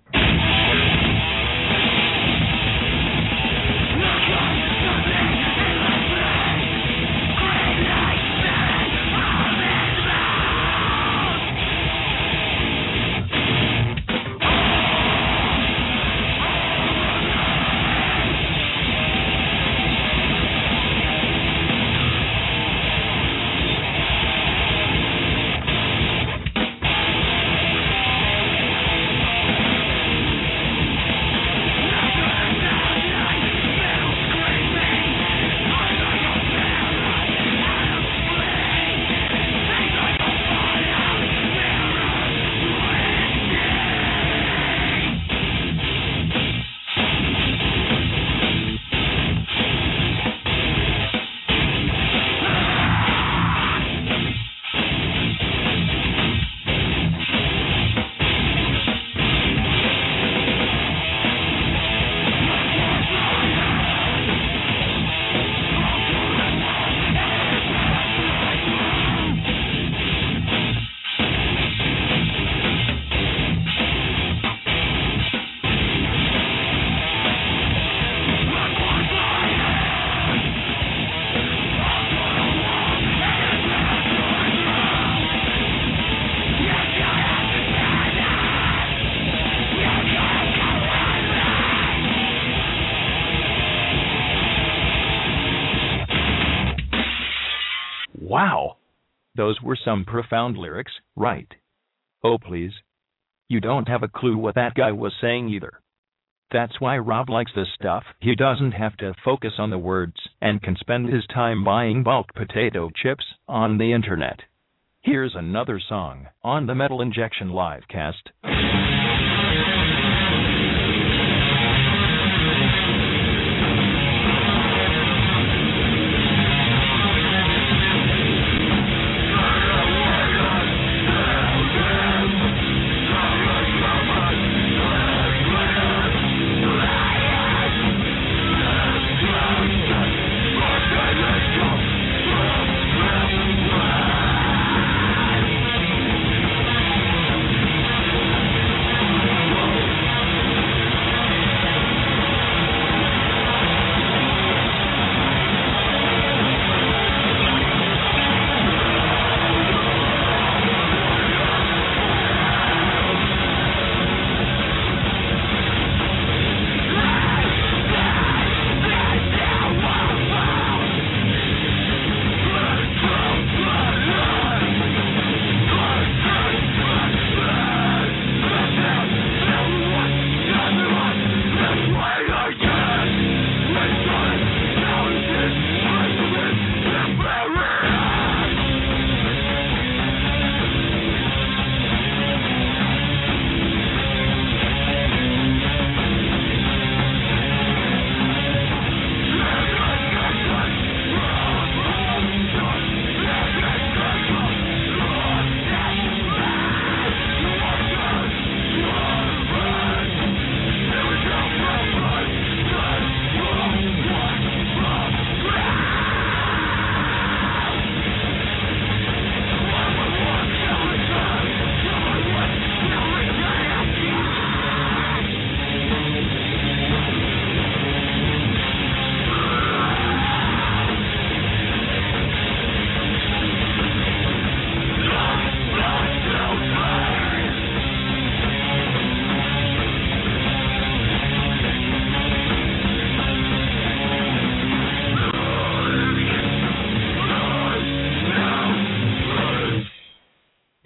Wow. Those were some profound lyrics, right? Oh, please. You don't have a clue what that guy was saying either. That's why Rob likes this stuff. He doesn't have to focus on the words and can spend his time buying bulk potato chips on the internet. Here's another song on the Metal Injection Livecast.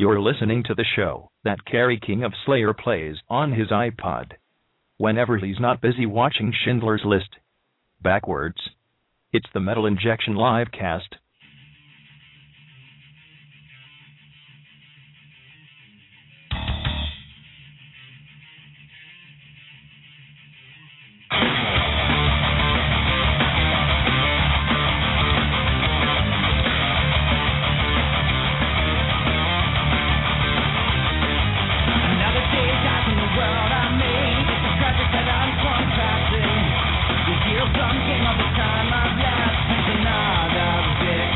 You're listening to the show that Kerry King of Slayer plays on his iPod whenever he's not busy watching Schindler's List backwards. It's the Metal Injection Livecast. Something of the time I've left, another bit.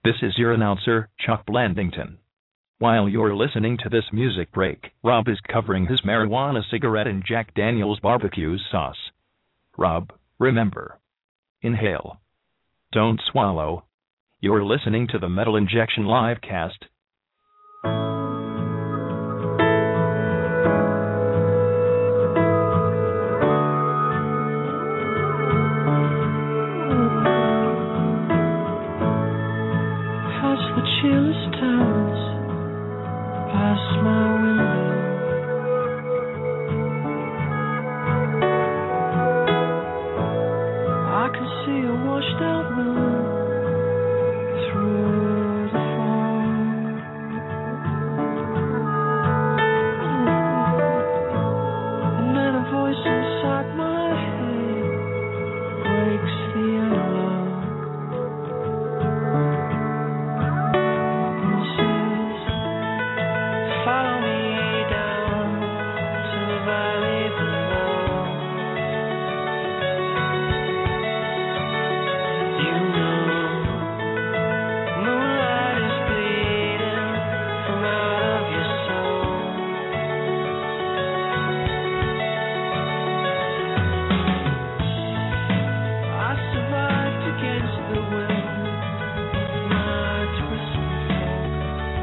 This is your announcer, Chuck Blandington. While you're listening to this music break, Rob is covering his marijuana cigarette in Jack Daniel's barbecue sauce. Rob, remember. Inhale. Don't swallow. You're listening to the Metal Injection Livecast. Past the cheerless towns, past my window, I can see a washed out moon through the fog. And then a voice inside my head breaks the analog and says, follow me down to the valley below. You know, moonlight is bleeding from out of your soul. I survived against the wind, my twist and fog.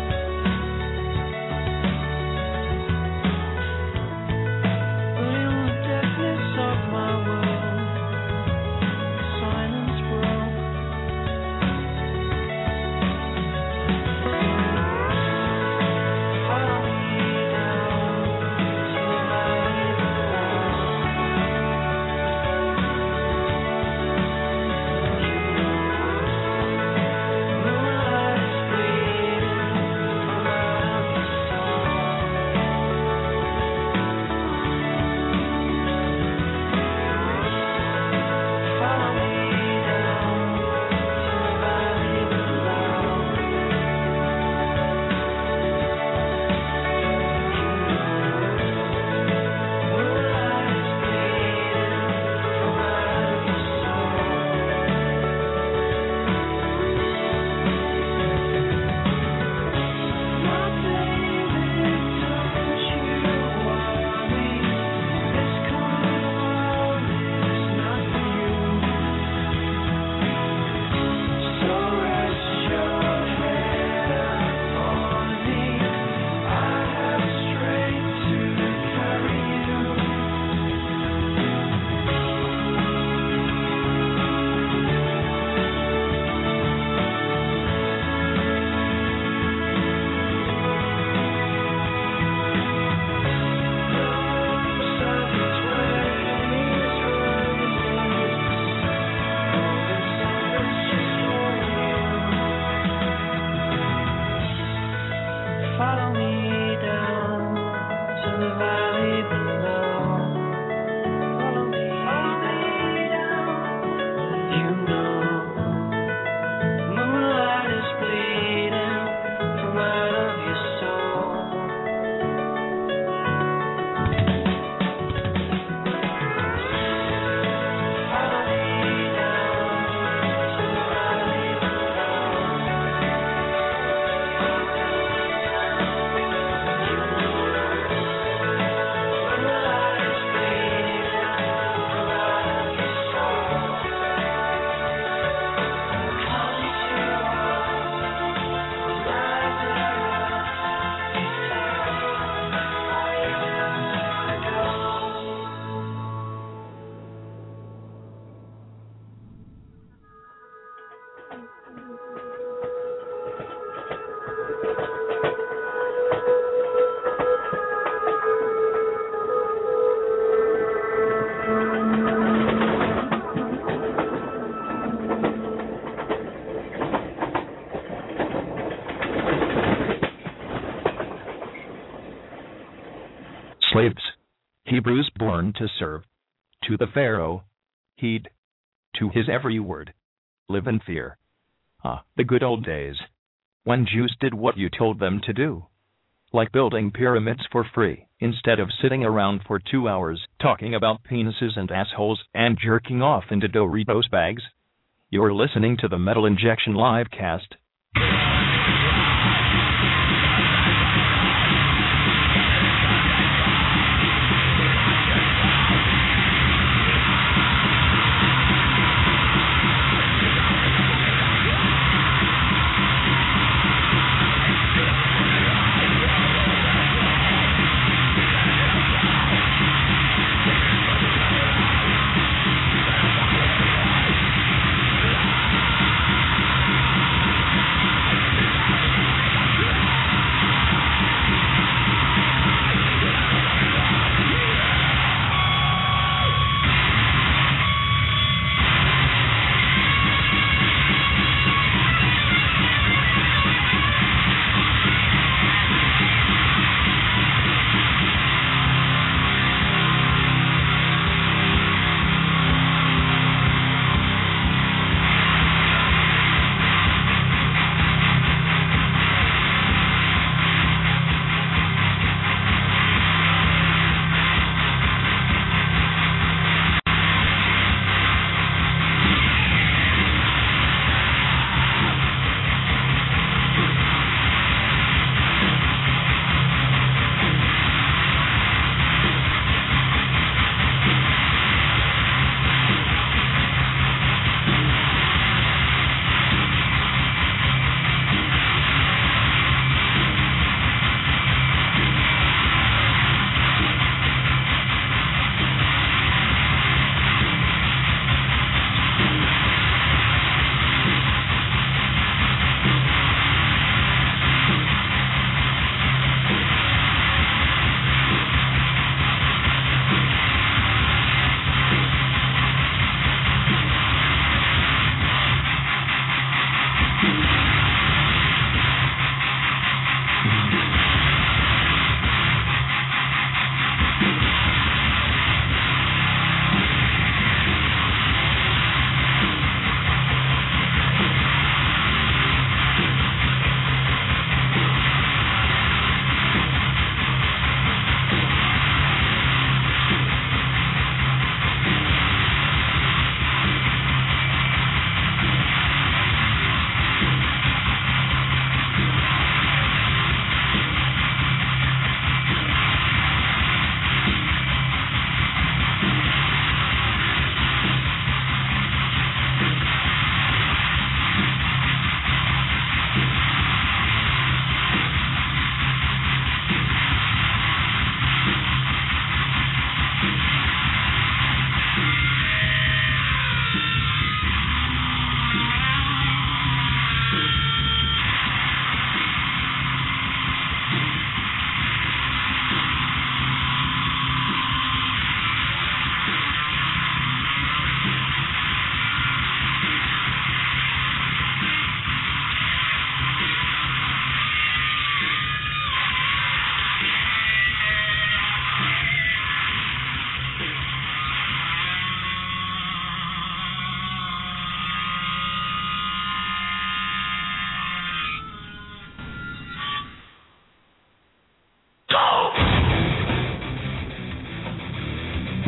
But in the deafness of my world, silence broke. Follow me down to the valley below. Moonlight is bleeding from out of your soul. Follow me down to the valley below. Moonlight is bleeding from out of your soul. My baby, don't you worry. This cold world is not for you. So rest your head upon me. I have strength to carry you. Follow me down to the valley below. Follow me down. You know, moonlight is bleeding from out of your soul. Follow me down to the valley below. Moonlight is bleeding from out of your soul. Come to Slaves, Hebrews born to serve. To the Pharaoh, heed. To his every word, live in fear. Ah, the good old days, when Jews did what you told them to do. Like building pyramids for free, instead of sitting around for 2 hours talking about penises and assholes and jerking off into Doritos bags. You're listening to the Metal Injection Livecast.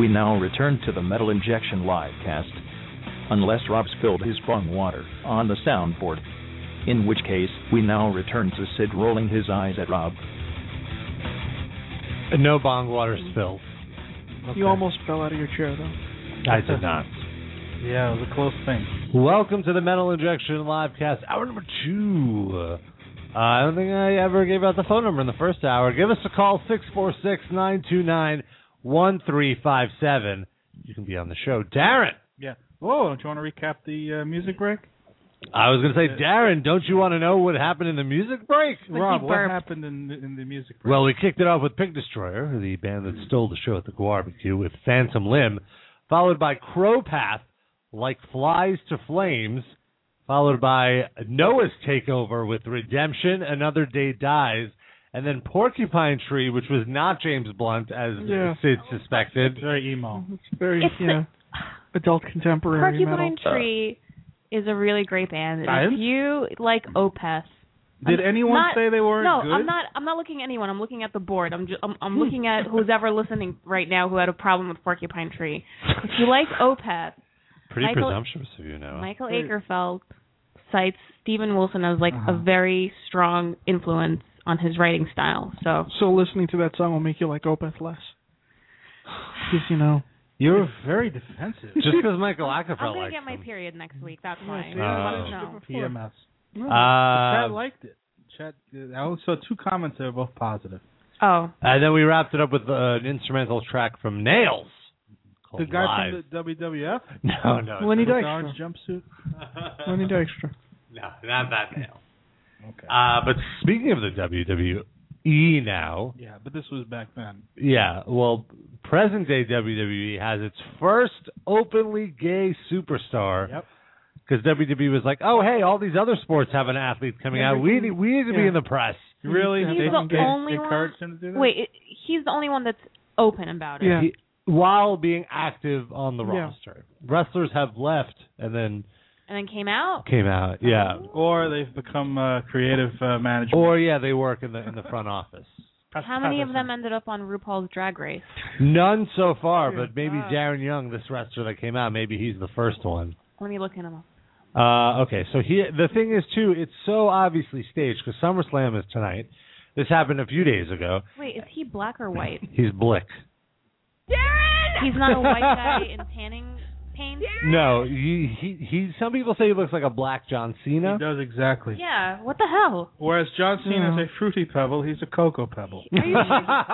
we now return to the Metal Injection live cast. Unless Rob spilled his bong water on the soundboard. In which case, we now return to Sid rolling his eyes at Rob. No bong water spilled. Okay. You almost fell out of your chair, though. I did not. Yeah, it was a close thing. Welcome to the Metal Injection livecast, hour number 2. I don't think I ever gave out the phone number in the first hour. Give us a call, 646-929-1357. You can be on the show. Darren. Yeah. Whoa, don't you want to recap the music break? I was going to say, Darren, don't you want to know what happened in the music break? Rob, what happened in the music break? Well, we kicked it off with Pig Destroyer, the band that stole the show at the Barbecue, with Phantom Limb, followed by Crowpath, Like Flies to Flames, followed by Noah's Takeover with Redemption, Another Day Dies, and then Porcupine Tree, which was not James Blunt, as Sid suspected. Very emo. It's very, adult contemporary Porcupine metal. Tree is a really great band. Guys? If you like Opeth, Did anyone say they weren't no, good? I'm not looking at anyone. I'm looking at the board. I'm looking at who's ever listening right now who had a problem with Porcupine Tree. If you like Opeth, Pretty presumptuous of you, Noah. Michael Akerfeld cites Steven Wilson as like a very strong influence on his writing style. So listening to that song will make you like Opeth less. Because, You're very defensive. Just because Michael Akerfeld I'm gonna likes get my him. period next week. That's why. Oh. PMS. Uh, Chad liked it. Chad, I only saw 2 comments that were both positive. Oh. And then we wrapped it up with an instrumental track from Nails. The guy Live. from the WWF? No. Lenny With the Dykstra. orange jumpsuit? Lenny Dykstra. No, not that Nails. Okay. But speaking of the WWE now, Yeah, but this was back then. yeah, well, present-day WWE has its first openly gay superstar. Yep. Because WWE was like, oh, hey, all these other sports have an athlete coming out. We need to be in the press. Really? He's They the only encouraged one. him to do that? Wait, he's the only one that's open about it. Yeah. While being active on the Yeah. roster. Wrestlers have left and then And then came out. came out. Yeah. Or they've become creative management. Or, yeah, they work in the front office. How many of them ended up on RuPaul's Drag Race? None so far, but maybe Darren Young, this wrestler that came out, maybe he's the first one. Let me look him up. Okay, so the thing is, too, it's so obviously staged because SummerSlam is tonight. This happened a few days ago. Wait, is he black or white? He's Blick. Darren! He's not a white guy in tanning paint? No, he. Some people say he looks like a black John Cena. He does exactly. Yeah, what the hell? Whereas John Cena's a fruity pebble, he's a cocoa pebble. Are you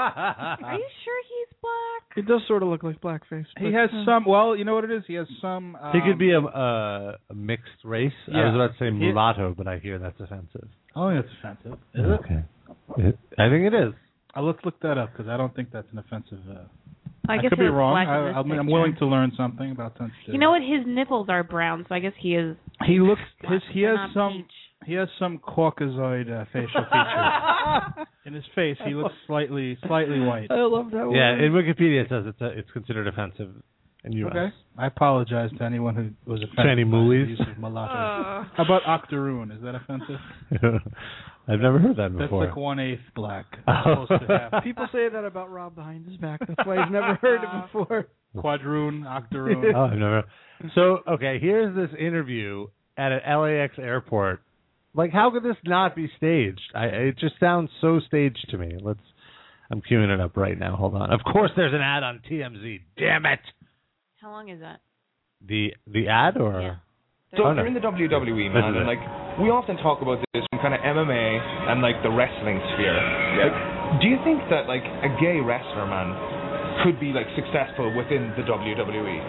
sure he's black? It does sort of look like blackface. He has some. Well, you know what it is. He has some. He could be a mixed race. I Yeah. was about to say mulatto, but I hear that's offensive. Oh, it's offensive. Is it? Okay. I think it is. Let's look that up because I don't think that's an offensive. I guess could be it's wrong. black in this I'm picture. willing to learn something about sensitivity. You know what? His nipples are brown, so I guess he is. He looks. He They're has not some. peach. He has some Caucasoid facial features. In his face, he looks slightly white. I love that Yeah, word. in Wikipedia it says it's considered offensive in U.S. Okay. I apologize to anyone who was offended. To any by the moolies? use of mulatto. How about octoroon? Is that offensive? I've never heard that That's before. like 1/8 black. Oh. Supposed to have People say that about Rob behind his back. That's why I've never heard it before. quadroon, octoroon. Oh, I've never. So, okay, here's this interview at an LAX airport. Like, how could this not be staged? It just sounds so staged to me. I'm queuing it up right now. Hold on. Of course, there's an ad on TMZ. Damn it! How long is that? The ad or? Yeah. So Oh, if no. you're in the WWE, This man, is and it. like we often talk about this from kind of MMA and like the wrestling sphere. Like, do you think that like a gay wrestler, man, could be like successful within the WWE?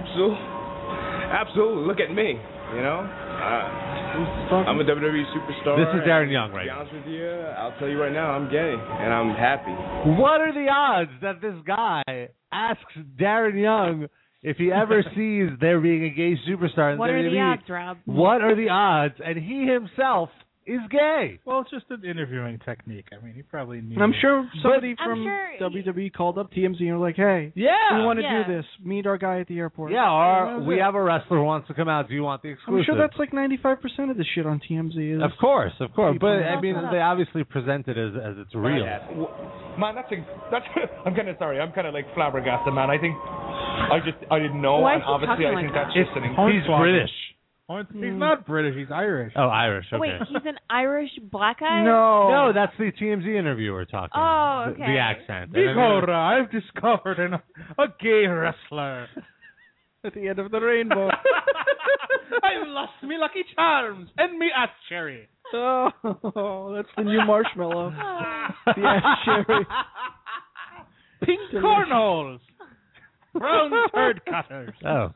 Absolutely. Look at me. You know, I'm a WWE superstar. This is Darren Young, To right? be honest with you, I'll tell you right now, I'm gay and I'm happy. What are the odds that this guy asks Darren Young if he ever sees there being a gay superstar in What are the WWE? odds, Rob? What are the odds? And he himself is gay. Well, it's just an interviewing technique. I mean, he probably knew. And I'm sure somebody I'm from sure WWE called up TMZ and were like, hey, we Yeah. want to Yeah. do this. Meet our guy at the airport. Yeah, or That was we it. have a wrestler who wants to come out. Do you want the exclusive? I'm sure that's like 95% of the shit on TMZ. Is Of course. But People- I mean, they obviously present it as it's real. Man, that's I'm kind of like flabbergasted, man. I think I didn't know, Why and is he obviously talking I like think that? that's just an He's British. He's not British. He's Irish. Oh, Irish. Okay. Wait, he's an Irish black guy? No, that's the TMZ interviewer talking. Oh, okay. The accent. Bigora, I've discovered a gay wrestler. At the end of the rainbow. I've lost me Lucky Charms and me ass cherry. Oh, that's the new marshmallow. The ass cherry. Pink cornholes. Brown turd cutters. Oh.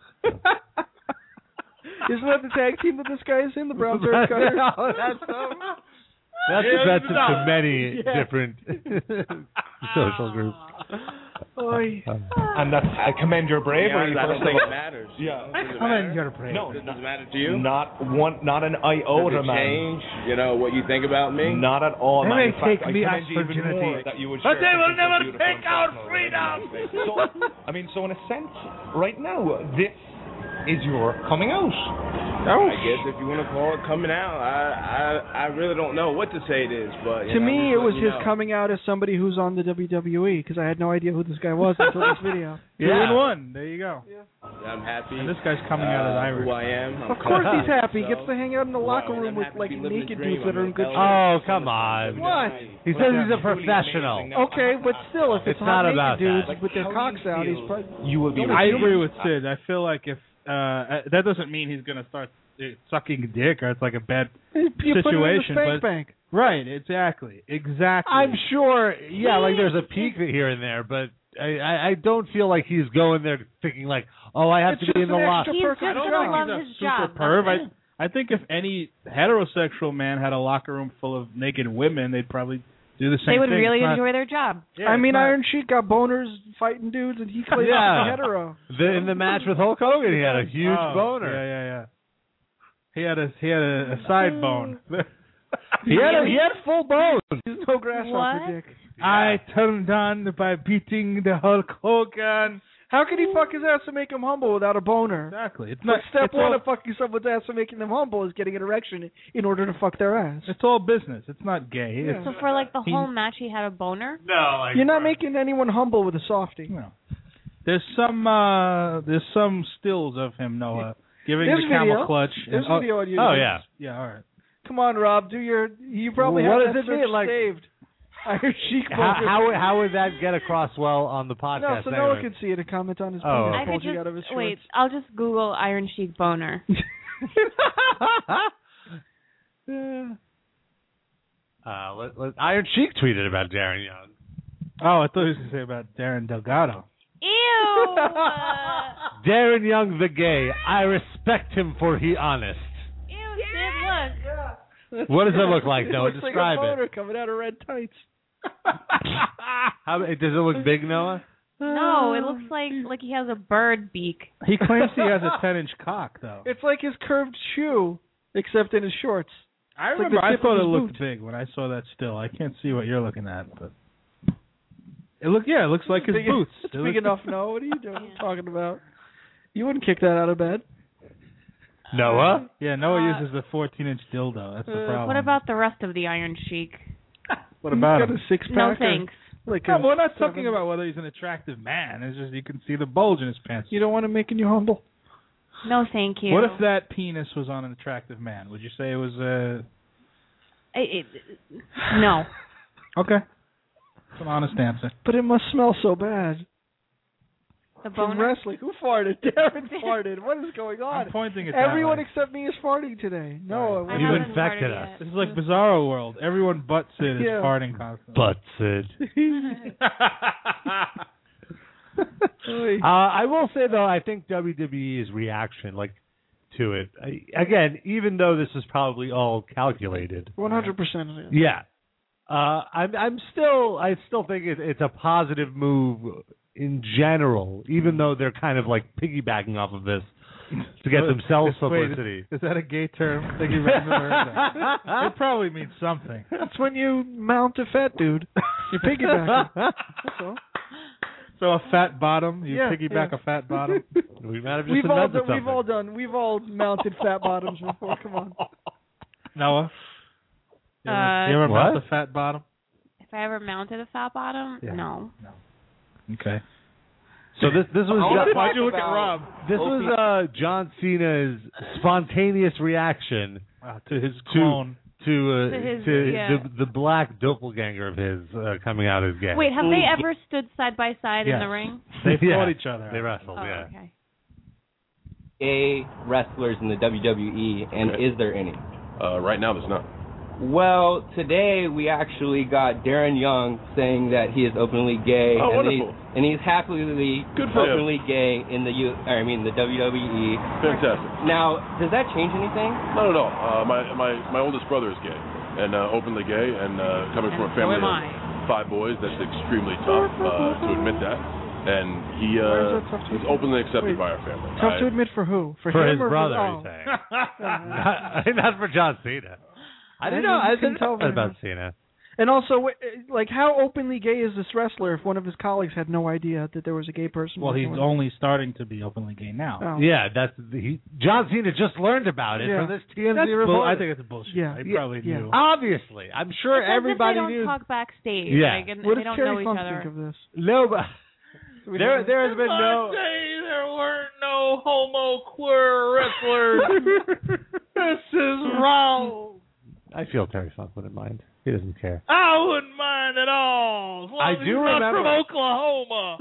Isn't that the tag team that this guy is in? The Brown Dirt Cutters? No, that's to many different social groups. And that's, I commend your bravery. I don't think it matters. Yeah. I commend your bravery. No, Does it matter to you? not an iota, Does it man. change, what you think about me? Not at all, They man. may In fact, take I me commend as you even virginity, more that you would but share they will something so never beautiful take and our personal. freedom. So in a sense, right now, this is your coming out. I guess if you want to call it coming out, I really don't know what to say it is, but To me, it was his coming out as somebody who's on the WWE, because I had no idea who this guy was until this video. 2 in 1. There you go. I'm happy. And this guy's coming out as Irish. Who I am. Of course he's happy. He gets to hang out in the locker room with like naked dudes that are in good shape. Oh, come on. What? He says he's a professional. Okay, but still, if it's not hot about naked dudes that. with their cocks out, he's probably... You will be. I agree with Sid. I feel like if that doesn't mean he's going to start sucking dick or it's like a bad You situation. put it in the spank bank. Right, exactly. I'm sure, like there's a peak here and there, but I don't feel like he's going there thinking like, oh, I have It's to be in just the an locker. extra He's perk just of the gonna job. love he's a his super job. perv. That's it. I think if any heterosexual man had a locker room full of naked women, they'd probably do the same thing. They would really It's not- enjoy their job. Yeah, I mean, it's not- Iron Sheik got boners fighting dudes, and he claims Yeah. he's hetero. In the match with Hulk Hogan, he had a huge boner. Yeah. He had a side bone. He had full bones. There's no grasshopper dick. I turned on by beating the Hulk Hogan. How can he fuck his ass to make him humble without a boner? Exactly. It's But not step it's one all, of fucking someone's ass and making them humble is getting an erection in order to fuck their ass. It's all business. It's not gay. Yeah. So for like the He- whole match, he had a boner. No, like You're not making anyone humble with a softie. No. There's some stills of him, Noah, giving There's the camel video. clutch. There's and, video on YouTube. Oh yeah. Yeah, all right. Come on, Rob, you probably What have does that it mean, search like- saved. Iron Sheik How would that get across well on the No, podcast? so anyway? Noah can see it and comment on his Oh. penis I could bulging out of his just wait. shorts. I'll just Google Iron Sheik boner. Iron Sheik tweeted about Darren Young. Oh, I thought he was going to say about Darren Delgado. Ew. Darren Young the gay. I respect him for he honest. Ew, Sid, look. What does it look like, Noah? Looks like Describe a it. boner coming out of red tights. Does it look big, Noah? No, it looks like he has a bird beak. He claims he has a 10-inch cock, though. It's like his curved shoe, except in his shorts. I like the remember. I tip of thought it his looked boot. big when I saw that still. I can't see what you're looking at, but it looks like his Big- boots. It's It big looks- enough, no. What are you doing? Talking about? You wouldn't kick that out of bed. Noah? Yeah, Noah uses the 14-inch dildo. That's the problem. What about the rest of the Iron Sheik? What about Got him? a six-pack? No or thanks. Like No, a we're not 7? talking about whether he's an attractive man. It's just you can see the bulge in his pants. You don't want him making you humble. No, thank you. What if that penis was on an attractive man? Would you say it was No. okay? It's an honest answer. But it must smell so bad. The From boner? wrestling. Who farted? Darren farted. What is going on? I'm pointing it Everyone that way. except me is farting today. No. I You haven't infected farted us. yet. This is like Bizarro World. Everyone but Sid is Yeah. farting constantly. But Sid. I will say though, I think WWE's reaction, to it, again, even though this is probably all calculated, 100%. yeah, I still think it's a positive move in general, even though they're kind of like piggybacking off of this to get themselves publicity. Is that a gay term? It probably means something. That's when you mount a fat dude. You piggyback. That's all. So a fat bottom, you Yeah, piggyback yeah. a fat bottom. We might have just We've invented something. we've all mounted fat bottoms before. Come on. Noah, you ever What? mount a fat bottom? If I ever mounted a fat bottom, Yeah. no. Okay. So this was Why'd you look at Rob? This was John Cena's spontaneous reaction To his clone. to his, the black doppelganger of his coming out as gay. Wait, have they ever stood side by side in the ring? They fought each other. They wrestled, Oh, yeah. okay. Gay wrestlers in the WWE, and is there any? Right now, there's none. Well, today we actually got Darren Young saying that he is openly gay, Oh, and wonderful. he's happily Good for him. openly gay in the the WWE. Fantastic. Now, does that change anything? Not at all. My oldest brother is gay, and openly gay, and coming from a family so am I. of 5 boys, that's extremely tough to admit that. And he Why is that tough to is admit? openly accepted Wait, by our family. Tough to admit for who? For his him or brother, for, he's saying. not for John Cena. I didn't know. I didn't know about Cena. And also, like, how openly gay is this wrestler if one of his colleagues had no idea that there was a gay person? Well, he's working with only starting to be openly gay now. him? Oh. Yeah, John Cena just learned about it Yeah. from this TMZ That's report. I think it's bullshit. Yeah. He probably Yeah. knew. Obviously, I'm sure It's as everybody if they don't knew. talk backstage. Yeah. Like, and What they does don't know Terry each Funk other. think of this? No, but there has been no. There weren't no homo queer wrestlers. This is wrong. I feel Terry Funk wouldn't mind. He doesn't care. I wouldn't mind at all. As long I as do he's not remember- from Oklahoma.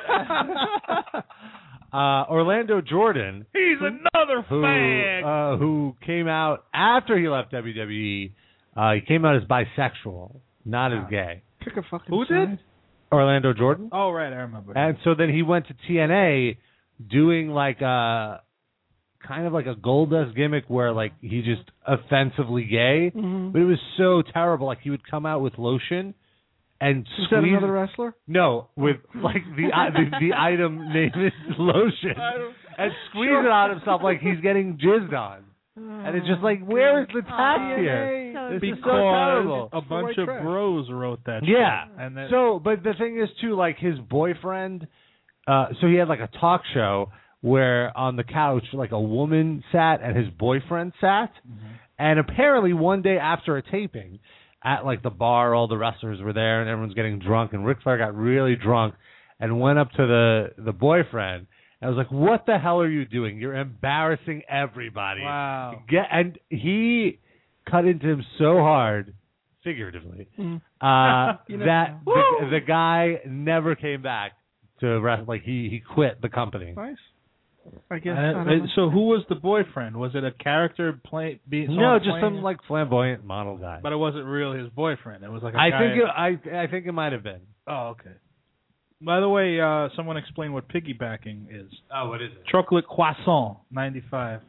I do. Orlando Jordan, He's another fag. who came out after he left WWE. He came out as bisexual, not as gay. Pick a fucking Who side. did? Orlando Jordan. Oh, right, I remember. And so then he went to TNA doing like a kind of like a Goldust gimmick where like he just offensively gay, Mhm. but it was so terrible. Like he would come out with lotion and Is that squeeze. another wrestler? No, with like the item name is lotion, and squeeze it on himself like he's getting jizzed on. And it's just like, where is the tact here? So This is so because terrible. a bunch of trash. bros wrote that. Yeah. shit. And then, So, but the thing is too, like his boyfriend. So he had like a talk show where on the couch, like a woman sat and his boyfriend sat, and apparently one day after a taping, at like the bar, all the wrestlers were there and everyone's getting drunk, and Ric Flair got really drunk and went up to the boyfriend. I was like, "What the hell are you doing? You're embarrassing everybody." wow. And he cut into him so hard, figuratively, Mm. that the guy never came back to wrestle. Like he quit the company. Nice. I guess. I don't know. So who was the boyfriend? Was it a character No, just some like flamboyant model guy. But it wasn't really his boyfriend. It was like a I guy. think I think it might have been. Oh, okay. By the way, someone explain what piggybacking is. Oh, what is it? Chocolate croissant, 95.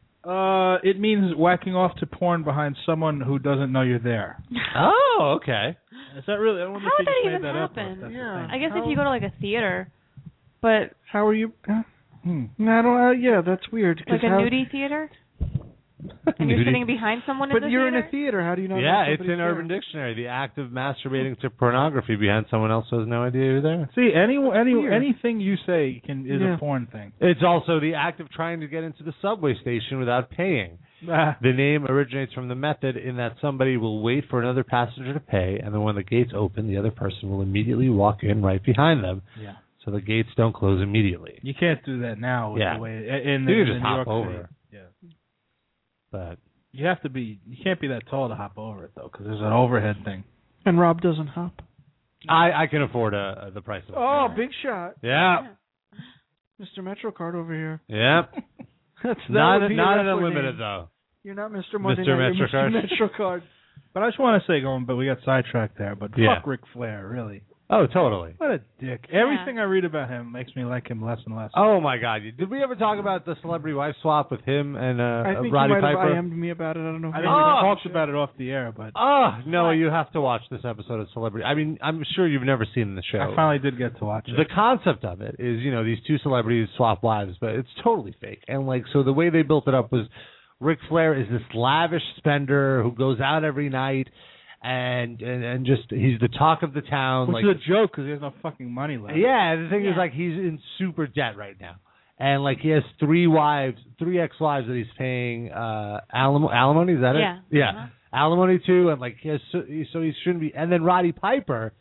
It means whacking off to porn behind someone who doesn't know you're there. Oh, okay. Is that really? I wonder How if would you that just even made that up. happen? That's the Yeah. thing. I guess if you go to like a theater, but How are you? No, I don't. Yeah, that's weird. 'cause like a how- nudie theater, and you're sitting behind someone in But the you're theater. in a theater. How do you know? Yeah, that it's in somebody's there? Urban Dictionary. The act of masturbating to pornography behind someone else who has no idea you're there. See, Weird. anything you say is Yeah. a porn thing. It's also the act of trying to get into the subway station without paying. The name originates from the method in that somebody will wait for another passenger to pay, and then when the gates open, the other person will immediately walk in right behind them. Yeah. So the gates don't close immediately. You can't do that now. With Yeah. the way You in can in just New hop York over. City. Yeah. But You have to be. You can't be that tall to hop over it though, because there's an overhead thing. And Rob doesn't hop. I can afford the price of it. Oh, big shot, Yeah. Mr. MetroCard over here. Yep. That's Not would be not your an wrestler unlimited name. though. You're not Mr. Monday Mr. Night, you're MetroCard. Mr. MetroCard. But I just want to say, but we got sidetracked there. But Yeah. fuck Ric Flair, really. Oh, totally. What a dick. Everything I read about him makes me like him less and less. Oh my God! Did we ever talk about the celebrity wife swap with him and I think Roddy you might Piper? have IM'd me about it. I don't know. I if think you we did. talked about it off the air, but Oh, Noah, you have to watch this episode of Celebrity. I mean, I'm sure you've never seen the show. I finally did get to watch it. The concept of it is, these two celebrities swap wives, but it's totally fake. And so the way they built it up was Ric Flair is this lavish spender who goes out every night and just he's the talk of the town. Which is a joke because he has no fucking money left. Yeah, the thing is, he's in super debt right now. And, he has three ex-wives that he's paying alimony, is that it? Yeah. Yeah. Uh-huh. Alimony to, and, he has, so he shouldn't be. And then Roddy Piper,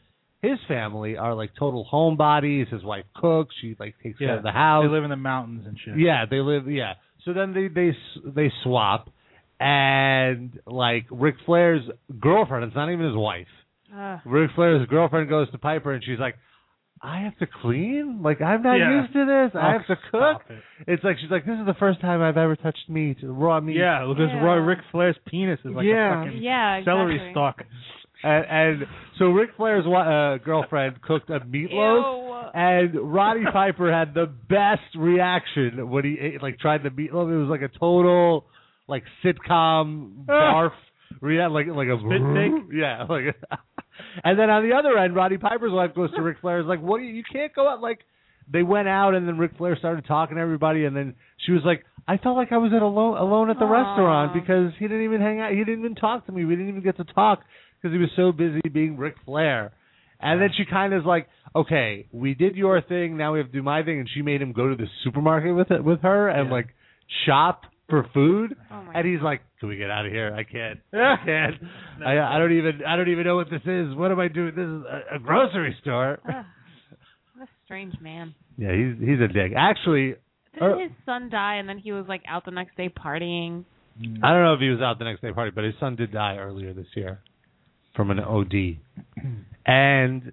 his family are like total homebodies. His wife cooks. She like takes care of the house. They live in the mountains and shit. Yeah, they live. Yeah. So then they swap, and like Ric Flair's girlfriend. It's not even his wife. Ric Flair's girlfriend goes to Piper, and she's like, I have to clean? Like, I'm not used to this. I have to cook? It's like, she's like, this is the first time I've ever touched meat, raw meat. Yeah, look, this Ric Flair's penis is like a fucking celery stalk. And so Ric Flair's girlfriend cooked a meatloaf, and Roddy Piper had the best reaction when he ate, like, tried the meatloaf. It was like a total, like, sitcom barf. Like a spit take? Yeah, like and then on the other end, Roddy Piper's wife goes to Ric Flair. Is like, "What? You can't go out." Like, they went out, and then Ric Flair started talking to everybody, and then she was like, "I felt like I was alone at the restaurant because he didn't even hang out. He didn't even talk to me. We didn't even get to talk because he was so busy being Ric Flair." And then she kind of is like, "Okay, we did your thing. Now we have to do my thing." And she made him go to the supermarket with her and like shop for food, and he's like, "Can we get out of here? I can't. I can't. I don't even know what this is. What am I doing? This is a grocery store." What a strange man. Yeah, he's a dick. Actually, didn't his son die, and then he was like out the next day partying? I don't know if he was out the next day partying, but his son did die earlier this year from an OD. And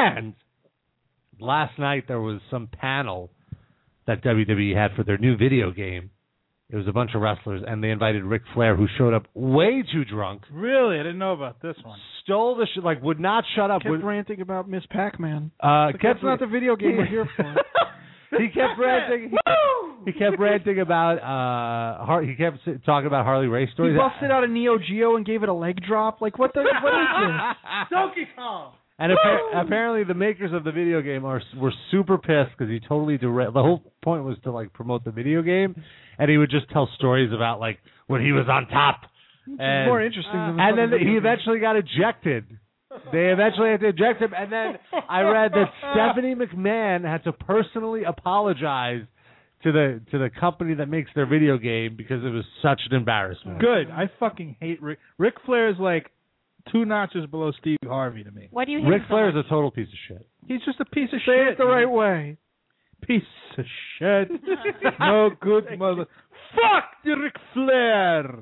last night there was some panel that WWE had for their new video game. It was a bunch of wrestlers, and they invited Ric Flair, who showed up way too drunk. Really? I didn't know about this one. Stole the shit, like would not shut up. Kept ranting about Miss Pac-Man. That's not the video game we're here for. He kept ranting. He kept ranting about. He kept talking about Harley Race stories. He busted out a Neo Geo and gave it a leg drop. Like what is this? Donkey Kong. And apparently the makers of the video game were super pissed because he totally derailed. The whole point was to like promote the video game, and he would just tell stories about like when he was on top. And, more interesting than and then he eventually got ejected. They eventually had to eject him, and then I read that Stephanie McMahon had to personally apologize to the company that makes their video game because it was such an embarrassment. Good. I fucking hate Ric Flair is like 2 notches below Steve Harvey to me. What do you hate? Ric Flair is a total piece of shit. He's just a piece of Say shit. it the right way. Piece of shit. No good mother. Fuck the Ric Flair.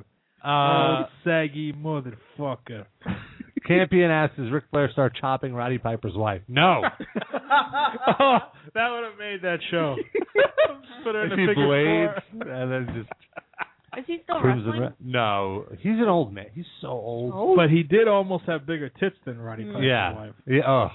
Saggy motherfucker. Campion asks, does Ric Flair start chopping Roddy Piper's wife? No. Oh, that would have made that show. Put her in the blades and then just... Is he still cruising wrestling? No. He's an old man. He's so old. But he did almost have bigger tits than Roddy Piper's wife. Yeah.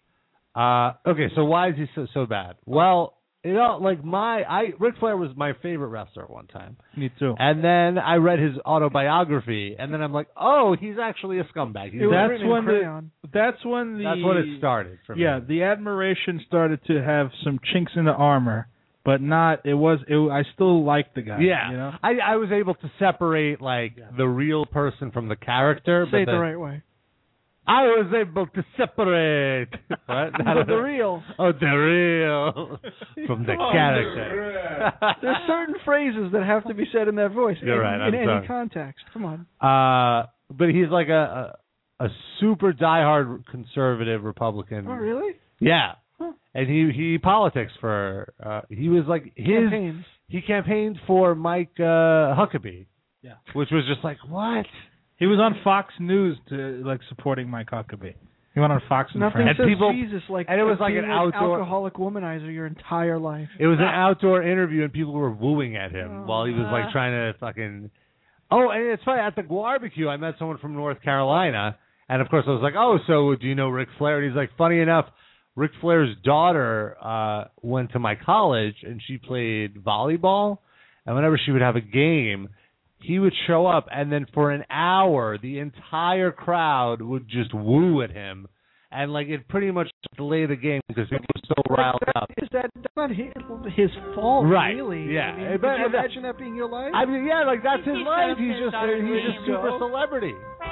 Okay, so why is he so bad? Well, like Ric Flair was my favorite wrestler at one time. Me too. And then I read his autobiography, and then I'm like, oh, he's actually a scumbag. That's when it started for me. Yeah, the admiration started to have some chinks in the armor, but not. I still liked the guy. Yeah, you know? I was able to separate the real person from the character. Say it the right way. I was able to separate the real. Oh, the real from the character. There's certain phrases that have to be said in that voice. You're right. In any context. Come on. But he's like a super diehard conservative Republican. Oh, really? Yeah. Huh. And he politics for. He was like campaigns. He campaigned for Mike Huckabee. Yeah. Which was just like, what? He was on Fox News supporting Mike Huckabee. He went on Fox and Nothing Friends. says Jesus and it was like an outdoor alcoholic womanizer your entire life. It was an outdoor interview, and people were wooing at him while he was like trying to fucking. Oh, and it's funny, at the barbecue, I met someone from North Carolina, and of course I was like, oh, so do you know Ric Flair? And he's like, funny enough, Ric Flair's daughter went to my college, and she played volleyball, and whenever she would have a game, he would show up, and then for an hour, the entire crowd would just woo at him, and it pretty much delayed the game because people were so riled up. That's not his fault, right? Really. Yeah. I mean, could you imagine that being your life? I mean, yeah, that's his life. He's just super celebrity.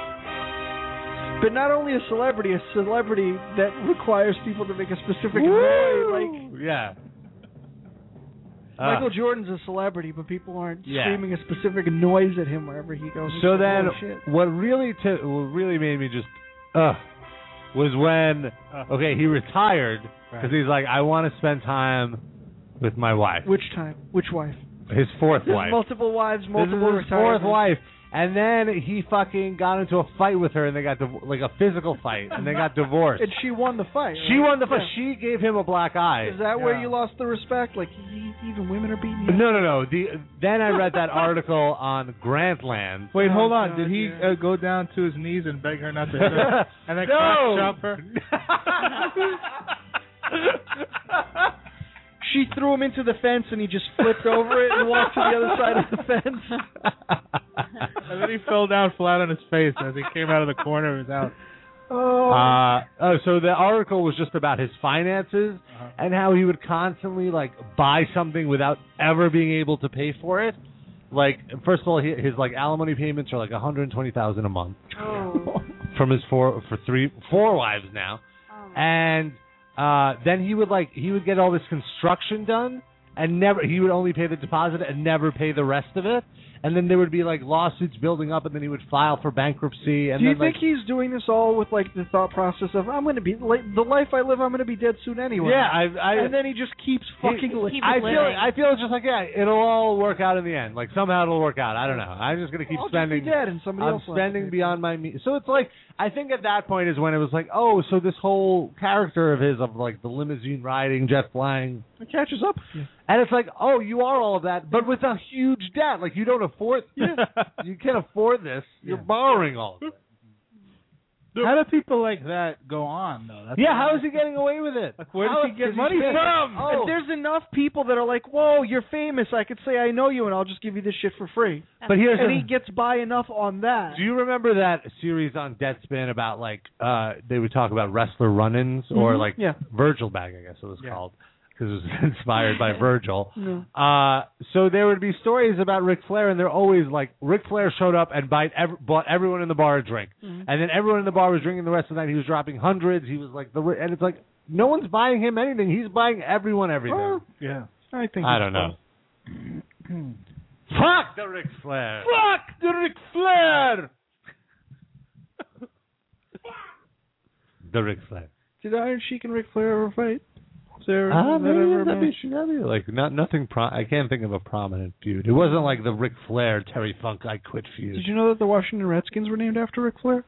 But not only a celebrity that requires people to make a specific noise. Yeah. Michael Jordan's a celebrity, but people aren't screaming a specific noise at him wherever he goes. So then, what really made me just, was when he retired because he's like, I want to spend time with my wife. Which time? Which wife? His fourth wife. Multiple wives, multiple This is his fourth retirements. wife. And then he fucking got into a fight with her, and they got like a physical fight, and they got divorced. And she won the fight. She right? won the fight. Yeah. She gave him a black eye. Is that where you lost the respect? Like, even women are beating you? No. Then I read that article on Grantland. Wait, hold on. Did he go down to his knees and beg her not to hit her? And then crack chop her? She threw him into the fence, and he just flipped over it and walked to the other side of the fence. And then he fell down flat on his face as he came out of the corner of his house. So the article was just about his finances and how he would constantly like buy something without ever being able to pay for it. Like, first of all, his like alimony payments are like $120,000 a month from his four wives now, and then he would get all this construction done and he would only pay the deposit and never pay the rest of it. And then there would be like lawsuits building up, and then he would file for bankruptcy. And Do you then, think he's doing this all with like the thought process of I'm going to be the life I live, I'm going to be dead soon anyway? Yeah, and then he just keeps fucking living. I feel it's just like it'll all work out in the end. Like somehow it'll work out. I don't know. I'm just gonna keep spending. Just be dead and somebody I'm else spending beyond my means. So it's like I think at that point is when it was like, oh, so this whole character of his of like the limousine riding, jet flying, it catches up with you. And it's like, oh, you are all of that, but with a huge debt. Like you don't afford. You can't afford this. You're borrowing all of it. How do people like that go on, though? How is he getting away with it? Like, where does he get money from? And there's enough people that are like, whoa, you're famous. I could say I know you, and I'll just give you this shit for free. But he gets by enough on that. Do you remember that series on Deadspin about like they would talk about wrestler run-ins or like Virgil Bag, I guess it was called, because it was inspired by Virgil. So there would be stories about Ric Flair, and they're always like Ric Flair showed up and bought everyone in the bar a drink, and then everyone in the bar was drinking the rest of the night. He was dropping hundreds. He was like and it's like no one's buying him anything. He's buying everyone everything. I think. I don't know. Fuck the Ric Flair. Fuck the Ric Flair. The Ric Flair. Did Iron Sheik and Ric Flair ever fight? Like nothing. I can't think of a prominent feud. It wasn't like the Ric Flair Terry Funk I Quit feud. Did you know that the Washington Redskins were named after Ric Flair?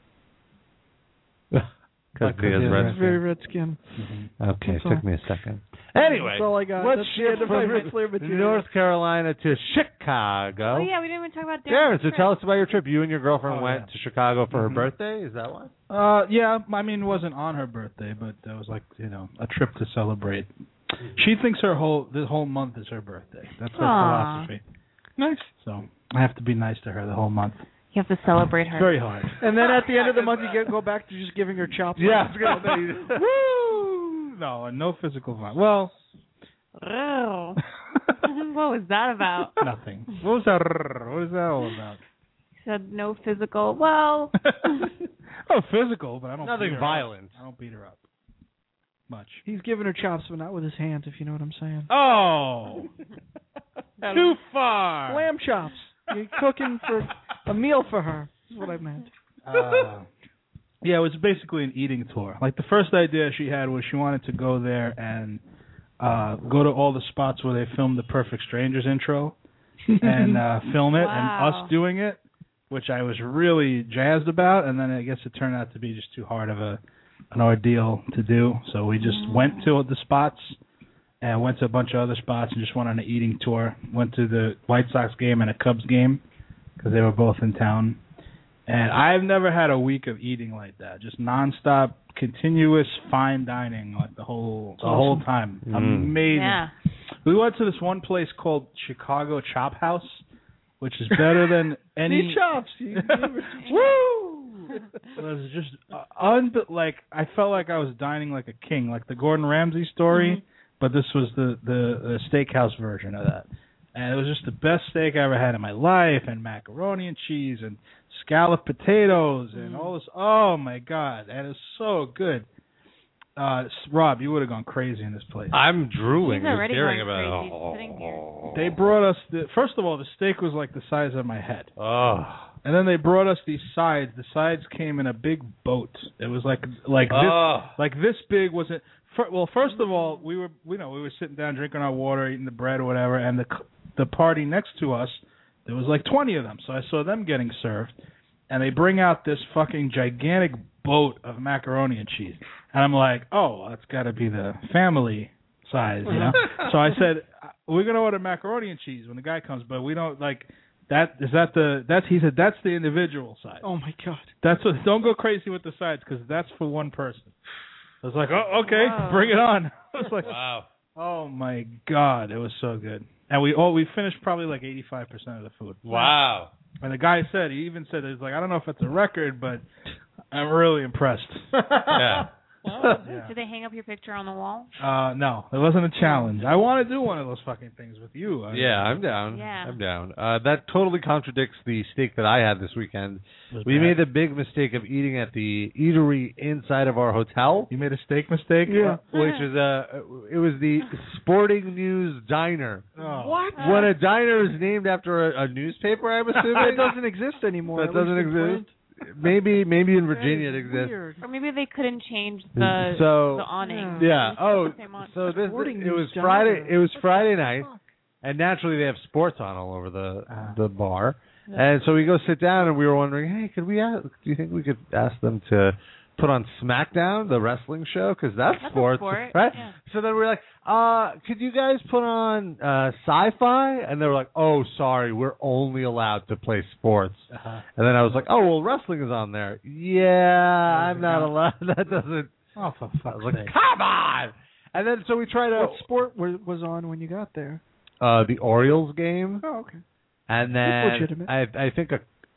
Because he has very Redskin. Okay, it took me a second. Anyway, that's all I got. Let's shift from North Carolina to Chicago. Oh yeah, we didn't even talk about Darren. So tell us about your trip. You and your girlfriend went to Chicago for her birthday. Is that why? Yeah. I mean, it wasn't on her birthday, but it was like a trip to celebrate. She thinks the whole month is her birthday. That's her philosophy. Nice. So I have to be nice to her the whole month. You have to celebrate her. It's very hard. And then at the end of the month, you go back to just giving her chops. Yeah. Woo! No, no physical violence. Well. What was that about? Nothing. What was that all about? You said no physical. Well. Oh, physical, but I don't. Nothing beat her violent. Up. I don't beat her up much. He's giving her chops, but not with his hand, if you know what I'm saying. Oh. Too far. Lamb chops. You're cooking for a meal for her. Is what I meant. Yeah, it was basically an eating tour. Like the first idea she had was she wanted to go there and go to all the spots where they filmed the Perfect Strangers intro and film it and us doing it, which I was really jazzed about. And then I guess it turned out to be just too hard of an ordeal to do. So we just went to the spots and went to a bunch of other spots and just went on an eating tour. Went to the White Sox game and a Cubs game because they were both in town. And I've never had a week of eating like that. Just nonstop, continuous fine dining like the whole time. Amazing. Yeah. We went to this one place called Chicago Chop House, which is better than any. Need chops. Woo! It was just like I felt like I was dining like a king, like the Gordon Ramsay story, but this was the steakhouse version of that. And it was just the best steak I ever had in my life, and macaroni and cheese, and scalloped potatoes, and all this. Oh, my God. And it's so good. Rob, you would have gone crazy in this place. I'm drooling. He's already hearing going about crazy sitting here. They brought us, first of all, the steak was like the size of my head. Oh. And then they brought us these sides. The sides came in a big boat. It was like this big. Was it? Well, first of all, we were sitting down drinking our water, eating the bread or whatever, and the party next to us, there was like 20 of them. So I saw them getting served, and they bring out this fucking gigantic boat of macaroni and cheese, and I'm like, oh, that's got to be the family size, you know. So I said, we're gonna order macaroni and cheese when the guy comes, but we don't like. He said that's the individual size. Oh my God. Don't go crazy with the sides because that's for one person. I was like, oh, okay, bring it on. I was like, wow. Oh my God, it was so good. And we finished probably like 85% of the food. Wow. And the guy said, he was like, I don't know if it's a record, but I'm really impressed. Yeah. Wow. Did they hang up your picture on the wall? No, it wasn't a challenge. I want to do one of those fucking things with you. I'm down. Yeah. I'm down. That totally contradicts the steak that I had this weekend. We made the big mistake of eating at the eatery inside of our hotel. You made a steak mistake? Yeah. Which is it was the Sporting News Diner. Oh. What? When a diner is named after a newspaper, I'm assuming It doesn't exist anymore. That doesn't exist. Maybe in Virginia it exists. Weird. Or maybe they couldn't change the awning. Yeah. Oh, so Sporting it was News Friday. Diner. It was Friday night, and naturally they have sports on all over the bar. And so we go sit down, and we were wondering, hey, do you think we could ask them to put on SmackDown, the wrestling show, because that's sports, right? Yeah. So then we were like, could you guys put on Sci-Fi? And they were like, oh, sorry, we're only allowed to play sports. And then I was like, oh, well, wrestling is on there. Yeah, I'm not allowed. That doesn't. Oh, for fuck's I was like, sake. come on! And then so we tried to. What sport was on when you got there? The Orioles game. Oh, okay. And That's then legitimate. I think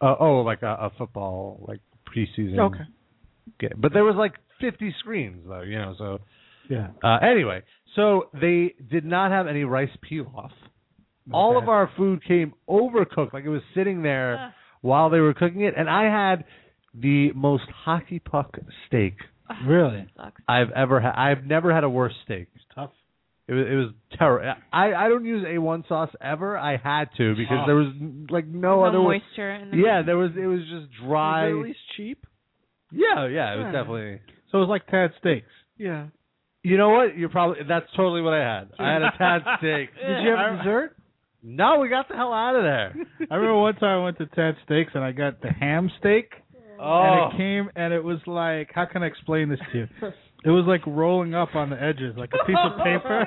a football like preseason. Okay. But there was like 50 screens though, you know. So yeah. Anyway, so they did not have any rice pilaf. All of our food came overcooked, like it was sitting there while they were cooking it, and I had the most hockey puck steak. Really? I've ever had. I've never had a worse steak. It's tough. It was terrible. I don't use A1 sauce ever. I had to because there was like no other moisture in the it was just dry. Was it at least cheap? Yeah, it was definitely. So it was like Tad Steaks. Yeah. You know what? That's totally what I had. I had a Tad steak. Did you have dessert? No, we got the hell out of there. I remember one time I went to Tad Steaks and I got the ham steak. And it came and it was like, how can I explain this to you? It was like rolling up on the edges, like a piece of paper.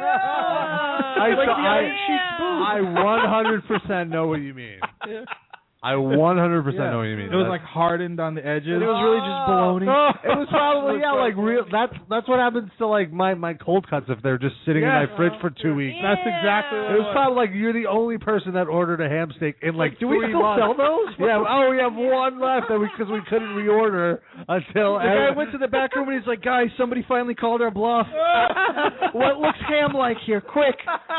I 100% know what you mean. I 100% know what you mean. It was like hardened on the edges. It was really just bologna. It was probably like real. That's what happens to like my cold cuts if they're just sitting in my fridge for 2 weeks. That's exactly what it was. Probably like you're the only person that ordered a ham steak in like do we 3 still months. sell those? Yeah. Oh, we have one left because we couldn't reorder until. The guy went to the back room and he's like, guys, somebody finally called our bluff. What looks ham-like here? Quick.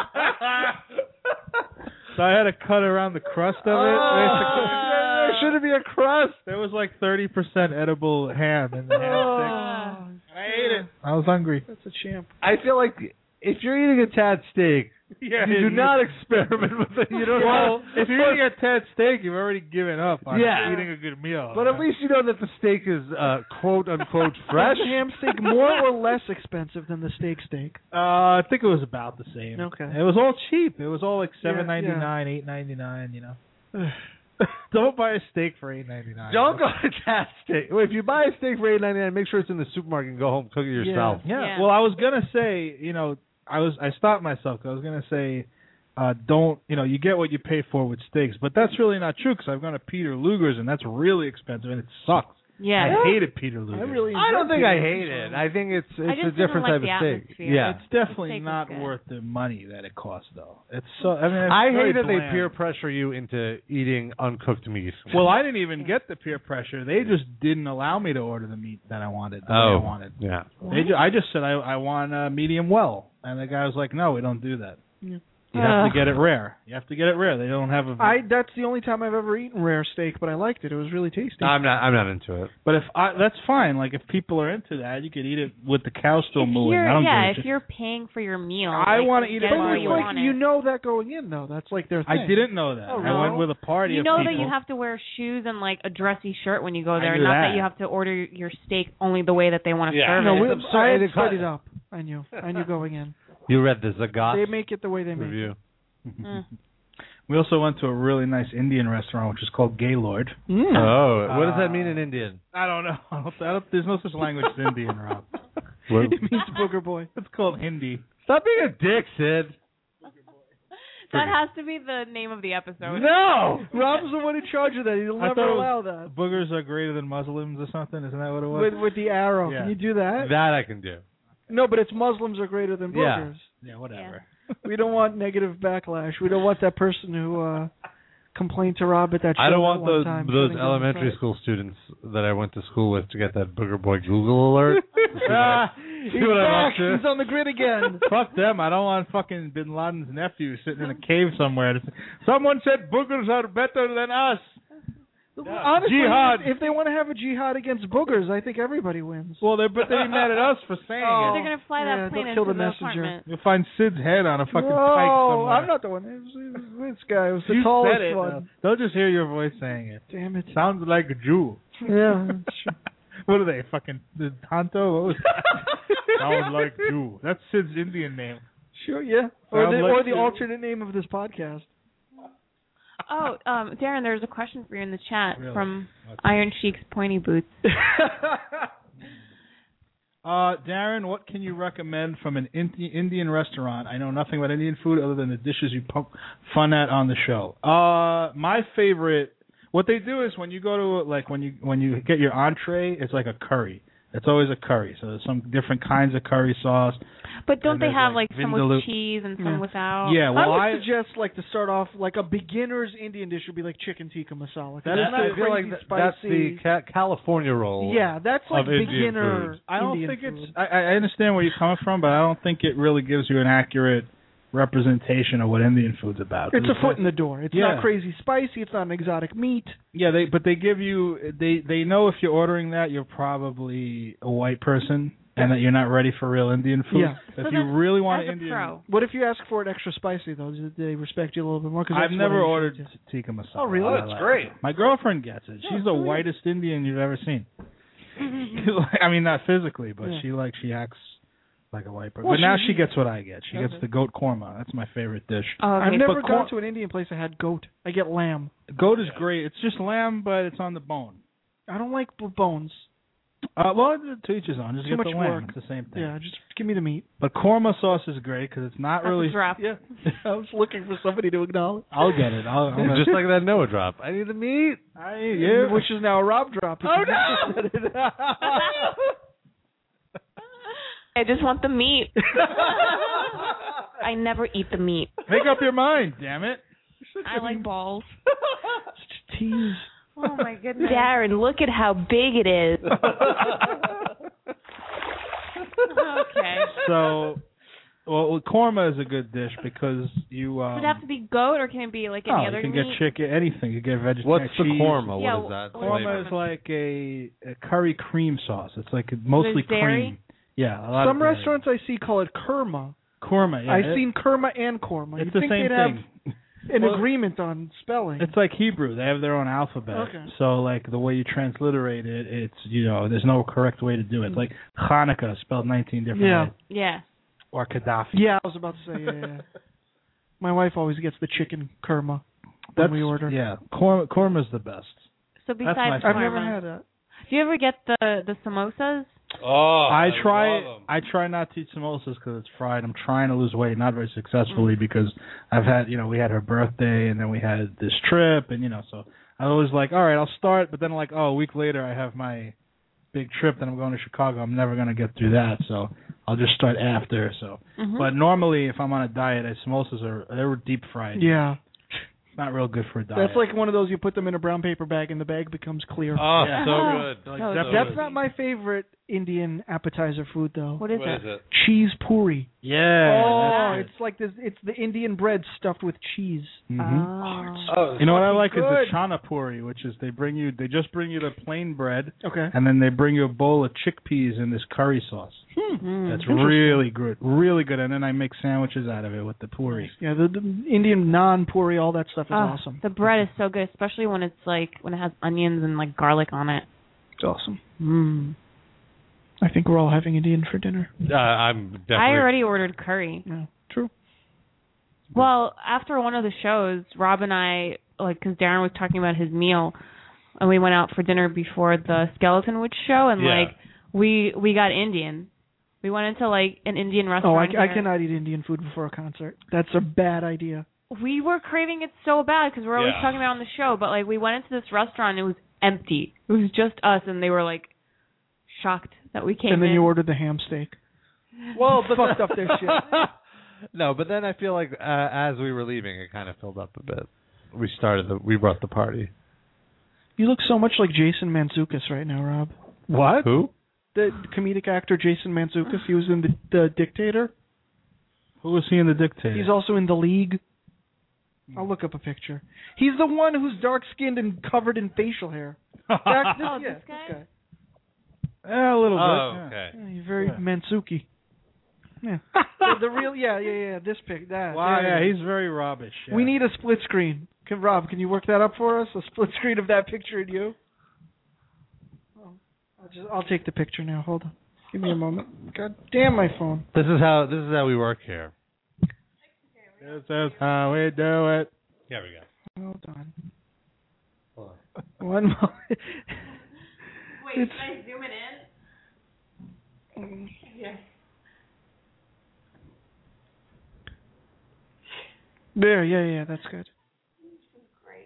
So I had to cut around the crust of it. There shouldn't be a crust. There was like 30% edible ham in the ham steak. I ate it. I was hungry. That's a champ. I feel like if you're eating a Tad steak, you do not experiment with it. You don't well, if you're eating a Tad steak, you've already given up on eating a good meal. But at least you know that the steak is quote unquote fresh. Was the ham steak more or less expensive than the steak? I think it was about the same. Okay. It was all cheap. It was all like $7.99, $8.99. You know. Don't buy a steak for $8.99. Don't go to Tad steak. If you buy a steak for $8.99, make sure it's in the supermarket and go home cook it yourself. Yeah. Well, I was gonna say, you know. I stopped myself. I was going to say, you get what you pay for with steaks, but that's really not true because I've gone to Peter Luger's and that's really expensive and it sucks. Yeah. I hated Peter Luger's. I don't think I hate it. I think it's a different type of steak. Yeah. It's definitely not worth the money that it costs, though. It's so. I hate that they peer pressure you into eating uncooked meat. Well, I didn't even get the peer pressure. They just didn't allow me to order the meat that I wanted. The way I wanted. Yeah. I just said I want medium well, and the guy was like, "No, we don't do that." Yeah. You have to get it rare. You have to get it rare. They don't have a. That's the only time I've ever eaten rare steak, but I liked it. It was really tasty. I'm not into it. But that's fine. Like if people are into that, you could eat it with the cow still mooing. If you're paying for your meal, I want to eat it my way. way. You know that going in though. That's like their thing. I didn't know that. Oh, I went with a party. You know of people. that you have to wear shoes and like a dressy shirt when you go there. I knew Not that. that you have to order your steak only the way that they want to serve no, it. I had set it up. I knew going in. You read the Zagat They make it the way they make review. it. We also went to a really nice Indian restaurant, which is called Gaylord. Oh, what does that mean in Indian? I don't know. There's no such language as Indian, Rob. It means booger boy. It's called Hindi. Stop being a dick, Sid. That has to be the name of the episode. No! Rob's the one in charge of that. He'll never allow that. Boogers are greater than Muslims or something. Isn't that what it was? With the arrow. Yeah. Can you do that? That I can do. No, but it's Muslims are greater than boogers. Yeah, whatever. We don't want negative backlash. We don't want that person who complained to Rob at that show. I don't want that one time those shutting elementary down school students that I went to school with to get that booger boy Google alert. He's back. He's on the grid again. Fuck them. I don't want fucking Bin Laden's nephew sitting in a cave somewhere. Someone said boogers are better than us. Honestly, Jihad. if they want to have a jihad against boogers, I think everybody wins. Well, they're mad at us for saying it. They're gonna fly that plane they'll into kill the the messenger. apartment. You'll find Sid's head on a fucking pike No, somewhere. I'm not the one. It was this guy. It was the You tallest said it. one. They'll just hear your voice saying it. Damn it. Sounds like a Jew. Yeah. What are they? Fucking the Tonto? What was that? Sounds like Jew. That's Sid's Indian name. Sure, yeah. Sounds Or like the alternate name of this podcast. Oh, Darren, there's a question for you in the chat Really? from Iron Cheek's Pointy Boots. Darren, what can you recommend from an Indian restaurant? I know nothing about Indian food other than the dishes you poke fun at on the show. My favorite, what they do is when you go to when you get your entree, it's like a curry. It's always a curry. So there's some different kinds of curry sauce. But don't they have like some vindaloo. with cheese and some without? Yeah, well, I would suggest to start off like a beginner's Indian dish would be like chicken tikka masala. That's not crazy that's spicy. the California roll. Yeah, that's like of Indian beginner. food. I don't Indian think food. it's. I understand where you're coming from, but I don't think it really gives you an accurate representation of what Indian food's about. It's a foot in the door. It's Yeah. not crazy spicy. It's not an exotic meat. Yeah, they give you they know if you're ordering that you're probably a white person and that you're not ready for real Indian food. Yeah. If So you really want as a Indian, pro. What if you ask for it extra spicy though? Do they respect you a little bit more? 'Cause I've that's never what I ordered usually tikka masala. Oh, really? I That's like great. it. My girlfriend gets it. She's the whitest Indian you've ever seen. I mean, not physically, but Yeah. she acts like a white person. Well, but now she- she gets what I get. She gets Okay. the goat korma. That's my favorite dish. Oh, okay. I've never But gone to an Indian place that had goat. I get lamb. Goat is great. It's just lamb, but it's on the bone. I don't like bones. Well, to each his own. Just Too get much the lamb. work. It's the same thing. Yeah, just give me the meat. But korma sauce is great because it's not That's really. a drop. Yeah, I was looking for somebody to acknowledge. I'll get it. I'm gonna- Just like that Noah drop. I need the meat. Which is now a Rob drop. Oh, no! I just want the meat. I never eat the meat. Make up your mind, damn it. I like balls. Such a tease. Oh my goodness. Darren, look at how big it is. Okay. So, well, korma is a good dish because you. Does it have to be goat or can it be like any Oh, other you can meat? get chicken, anything. You get vegetarian What's the cheese. korma? Yeah, What is that? Korma is like a curry cream sauce. It's like mostly With dairy? cream. Yeah, a lot Some of dairy. restaurants I see call it kurma. Korma. Yeah, I've seen kurma and korma. It's You'd the think same they'd thing. have an Well, agreement on spelling. It's like Hebrew. They have their own alphabet. Okay. So, like, the way you transliterate it, it's, there's no correct way to do it. It's like Hanukkah spelled 19 different Yeah. ways. Yeah. Or Gaddafi. Yeah, I was about to say, yeah. My wife always gets the chicken kurma when we order. Yeah. Korma's the best. So That's besides my I've favorite. never korma, had that. do you ever get the samosas? Oh, I try not to eat samosas because it's fried. I'm trying to lose weight, not very successfully because I've had, we had her birthday and then we had this trip and, so I was like, all right, I'll start. But then a week later I have my big trip that I'm going to Chicago. I'm never going to get through that. So I'll just start after. So, But normally if I'm on a diet, samosas they're deep fried. Yeah. It's not real good for a diet. That's like one of those you put them in a brown paper bag and the bag becomes clear. Oh, Yeah. so good. Like So Zeppelin. That's not my favorite Indian appetizer food though. What is What it? is it? Cheese puri. Yeah. Oh, it's like this. It's the Indian bread stuffed with cheese. Oh. You know what I like good. is the chana puri, which is they just bring you the plain bread, Okay. and then they bring you a bowl of chickpeas in this curry sauce. That's really good, and then I make sandwiches out of it with the puri. Yeah, the Indian naan puri, all that stuff is awesome. The bread is so good, especially when it's like when it has onions and like garlic on it. It's awesome. I think we're all having Indian for dinner. I'm definitely. I already ordered curry. Yeah, true. Well, after one of the shows, Rob and I, like, because Darren was talking about his meal, and we went out for dinner before the Skeleton Witch show, and like we got Indian. We went into like an Indian restaurant. Oh, I cannot eat Indian food before a concert. That's a bad idea. We were craving it so bad because we're always talking about it on the show, but like we went into this restaurant and it was empty. It was just us, and they were like shocked that we came And then in. you ordered the ham steak. Well, fucked up their shit. No, but then I feel like as we were leaving, it kind of filled up a bit. We brought the party. You look so much like Jason Mantzoukas right now, Rob. What? Who? The comedic actor Jason Mantzoukas. He was in the Dictator. Who was he in The Dictator? He's also in The League. I'll look up a picture. He's the one who's dark-skinned and covered in facial hair. this This guy. Yeah, a little bit. Oh, okay. Yeah, you're very Mantsuki. Yeah. the real, this pic. That. Wow, there. he's very Robbish. Yeah. We need a split screen. Rob, can you work that up for us? A split screen of that picture and you? I'll take the picture now. Hold on. Give me a moment. God damn my phone. This is how we work here. This is how we do it. There we go. Hold on. One moment. Wait, should I zoom it in? Yeah. There, yeah, that's good. Great.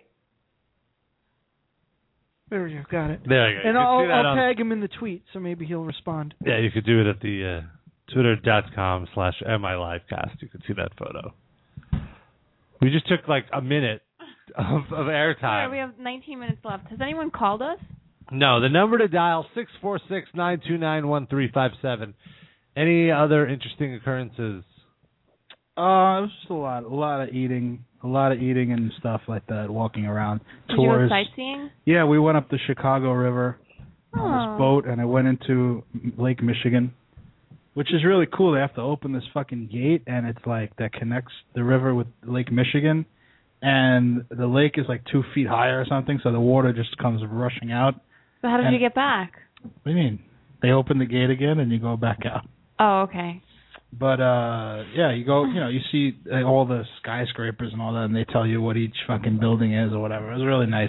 There we go, got it. There you go. And You can see that I'll on- tag him in the tweet, so maybe he'll respond. Yeah, you could do it at the twitter.com/MILivecast. You could see that photo. We just took like a minute of airtime. Right, we have 19 minutes left. Has anyone called us? No, the number to dial 646-929-1357. Any other interesting occurrences? It was just a lot of eating and stuff like that, walking around. Did Tours. you go sightseeing? Yeah, we went up the Chicago River on this boat, and I went into Lake Michigan, which is really cool. They have to open this fucking gate, and it's like that connects the river with Lake Michigan, and the lake is like 2 feet higher or something, so the water just comes rushing out. So how did you get back? What do you mean? They open the gate again, and you go back out. Oh, okay. But yeah, you go, you see all the skyscrapers and all that, and they tell you what each fucking building is or whatever. It was really nice.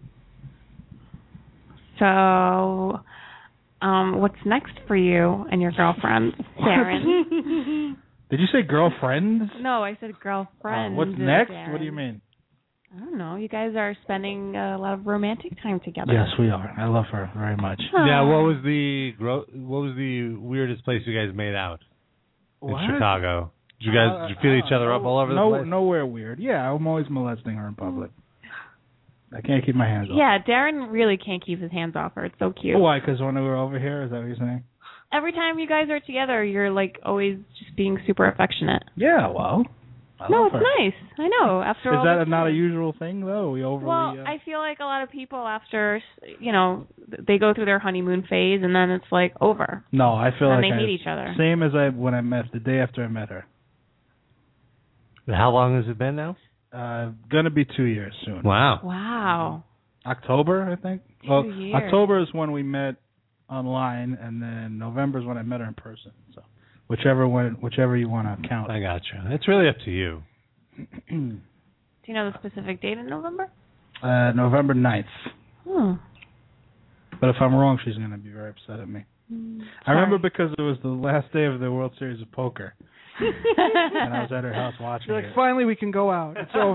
So, what's next for you and your girlfriend, Darren? Did you say girlfriends? No, I said girlfriend. What's next? Darren. What do you mean? I don't know. You guys are spending a lot of romantic time together. Yes, we are. I love her very much. Yeah, what was the weirdest place you guys made out? In Chicago. Did you feel each other up all over the place? Nowhere weird. Yeah, I'm always molesting her in public. I can't keep my hands off. Yeah, Darren really can't keep his hands off her. It's so cute. Why? Because when we were over here, is that what you're saying? Every time you guys are together, you're like always just being super affectionate. Yeah, well. No, it's nice. I know. After all is that this not a time. usual thing though? We overly. Well, I feel like a lot of people after, they go through their honeymoon phase and then it's like over. No, I feel and like they hate each other. Same as when I met the day after I met her. How long has it been now? Gonna be 2 years soon. Wow. October, I think. 2 years. October is when we met online, and then November is when I met her in person. So, whichever you want to count. I got you. It's really up to you. Do you know the specific date in November? November 9th. Hmm. But if I'm wrong, she's gonna be very upset at me. I remember because it was the last day of the World Series of Poker. And I was at her house watching You're like, it. finally we can go out. It's over.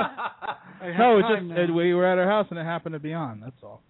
We were at her house and it happened to be on. That's all.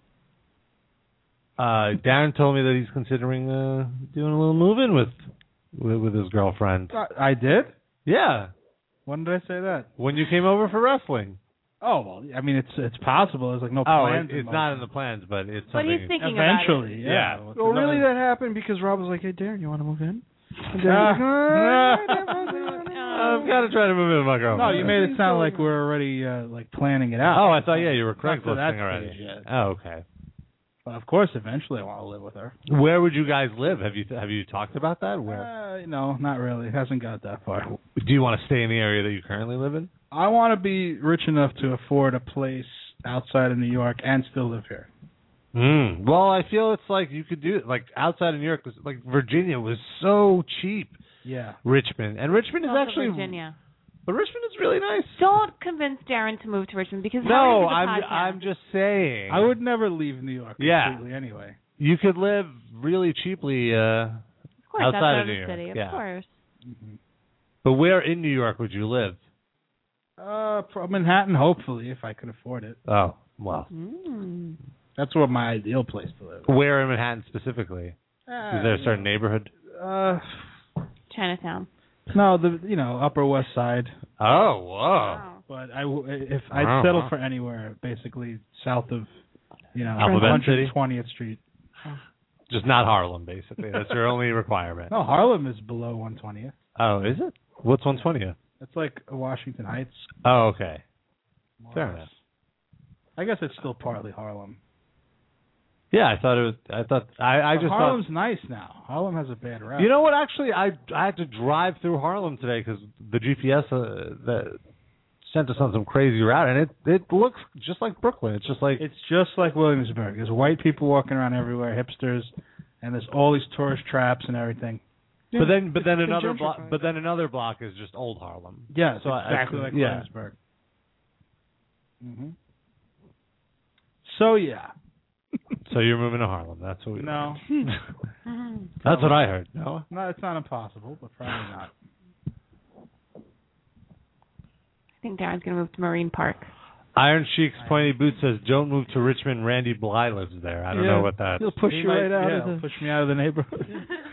Darren told me that he's considering doing a little move-in with his girlfriend. I did? Yeah. When did I say that? When you came over for wrestling. Oh well, I mean it's possible. There's like no plans. It's not in the plans, but it's But something. he's thinking eventually. about it. Yeah. Well, really, that happened because Rob was like, "Hey, Darren, you want to move in?" And Darren was like, I've got to try to move in with my girlfriend. No, you made it sound like we're already like planning it out. Oh, I thought you were Not for that Craigslisting already. stage yet. Oh, okay. But of course, eventually I want to live with her. Where would you guys live? Have you talked about that? Where? No, not really. It hasn't got that far. Do you want to stay in the area that you currently live in? I want to be rich enough to afford a place outside of New York and still live here. Well, I feel it's like you could do it. Like outside of New York, like Virginia was so cheap. Yeah. Richmond. And Richmond is Also actually... Virginia. But Richmond is really nice. Don't convince Darren to move to Richmond because No, Howard is a podcast. I'm just saying. I would never leave New York completely anyway. You could live really cheaply Of course, outside of New the York. city, of yeah. course. Mm-hmm. But where in New York would you live? From Manhattan, hopefully, if I could afford it. Oh, well. That's where my ideal place to live. Where in Manhattan specifically? Is there a certain neighborhood? Chinatown. No, Upper West Side. Oh, whoa. But I'd settle for anywhere, basically south of, Alphabet City? 120th Street. Just not Harlem, basically. That's your only requirement. No, Harlem is below 120th. Oh, is it? What's 120th? It's like Washington Heights. Oh, okay. Fair enough. I guess it's still partly Harlem. Yeah, I just Harlem's thought, nice now. Harlem has a bad rap. You know what? Actually, I had to drive through Harlem today because the GPS that sent us on some crazy route, and it looks just like Brooklyn. It's just like Williamsburg. There's white people walking around everywhere, hipsters, and there's all these tourist traps and everything. But then another block is just old Harlem. Yeah, so exactly like yeah. Williamsburg. Mm-hmm. So yeah. So you're moving to Harlem. That's what we No. That's what I heard. No? No, it's not impossible, but probably not. I think Darren's going to move to Marine Park. Iron Sheik's Pointy Boot says, don't move to Richmond. Randy Bly lives there. I don't know what that... He'll push you right out of the... push me out of the neighborhood.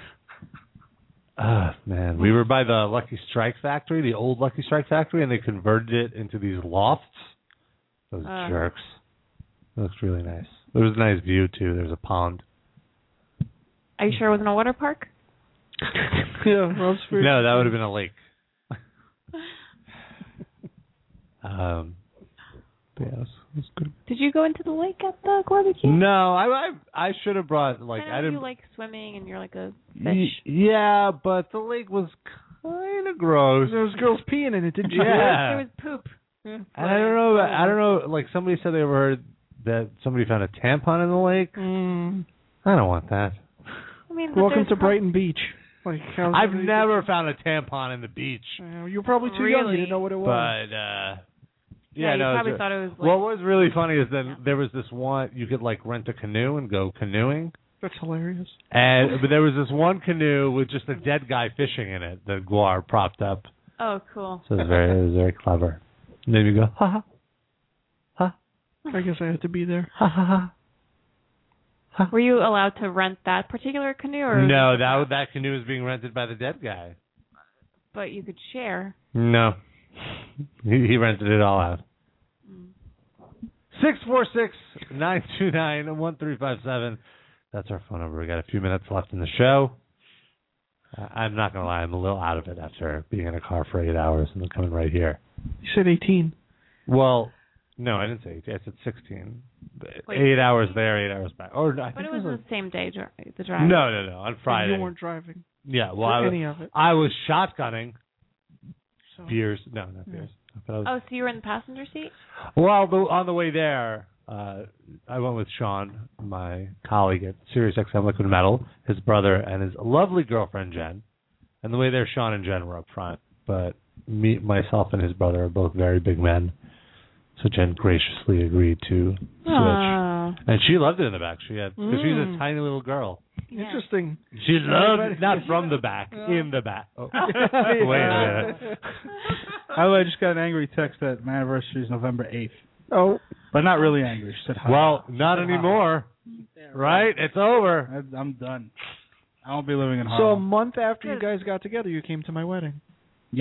Man. We were by the Lucky Strike factory, the old Lucky Strike factory, and they converted it into these lofts. Those jerks. It looks really nice. There was a nice view, too. There's a pond. Are you sure it wasn't a water park? Yeah, no, that would have been a lake. Yeah, it was good. Did you go into the lake at the barbecue? No, I should have brought I know you like swimming and you're like a fish. Yeah, but the lake was kind of gross. There was girls peeing in it, didn't you? Yeah. There was poop. And I don't know. Like somebody said they ever heard that somebody found a tampon in the lake. I don't want that. I mean, welcome to Brighton Beach. Like, I've never found a tampon in the beach. You were probably too young. You didn't know what it was. But yeah, you probably thought it was. Like, what was really funny is that there was this one you could like rent a canoe and go canoeing. That's hilarious. But there was this one canoe with just a dead guy fishing in it, the guar propped up. Oh, cool. So it was very clever. Made me go, ha ha. I guess I had to be there. Ha ha ha. Were you allowed to rent that particular canoe? Or no, that canoe was being rented by the dead guy. But you could share. No. He rented it all out. 646-929-1357. That's our phone number. We got a few minutes left in the show. I'm not going to lie. I'm a little out of it after being in a car for 8 hours and then coming right here. You said 18. Well, no, I didn't say 18. I said 16. Wait, 8 hours there, 8 hours back. Or I but think it was the same day, the drive. No. On Friday. And you weren't driving. Yeah, well, I was shotgunning. Beers. No, not beers. So you were in the passenger seat? Well, on the way there, I went with Sean, my colleague at Sirius XM Liquid Metal, his brother, and his lovely girlfriend, Jen. And the way there, Sean and Jen were up front. But myself and his brother are both very big men. So Jen graciously agreed to switch. And she loved it in the back. Because she's a tiny little girl. Yeah. Interesting. She loved it, not from the back, in the back. Oh. Wait a minute. I just got an angry text that my anniversary is November 8th. Oh. But not really angry. She said hi. Well, not anymore. Right? It's over. I'm done. I won't be living in So Harlem. a month after you guys got together, you came to my wedding. Yep.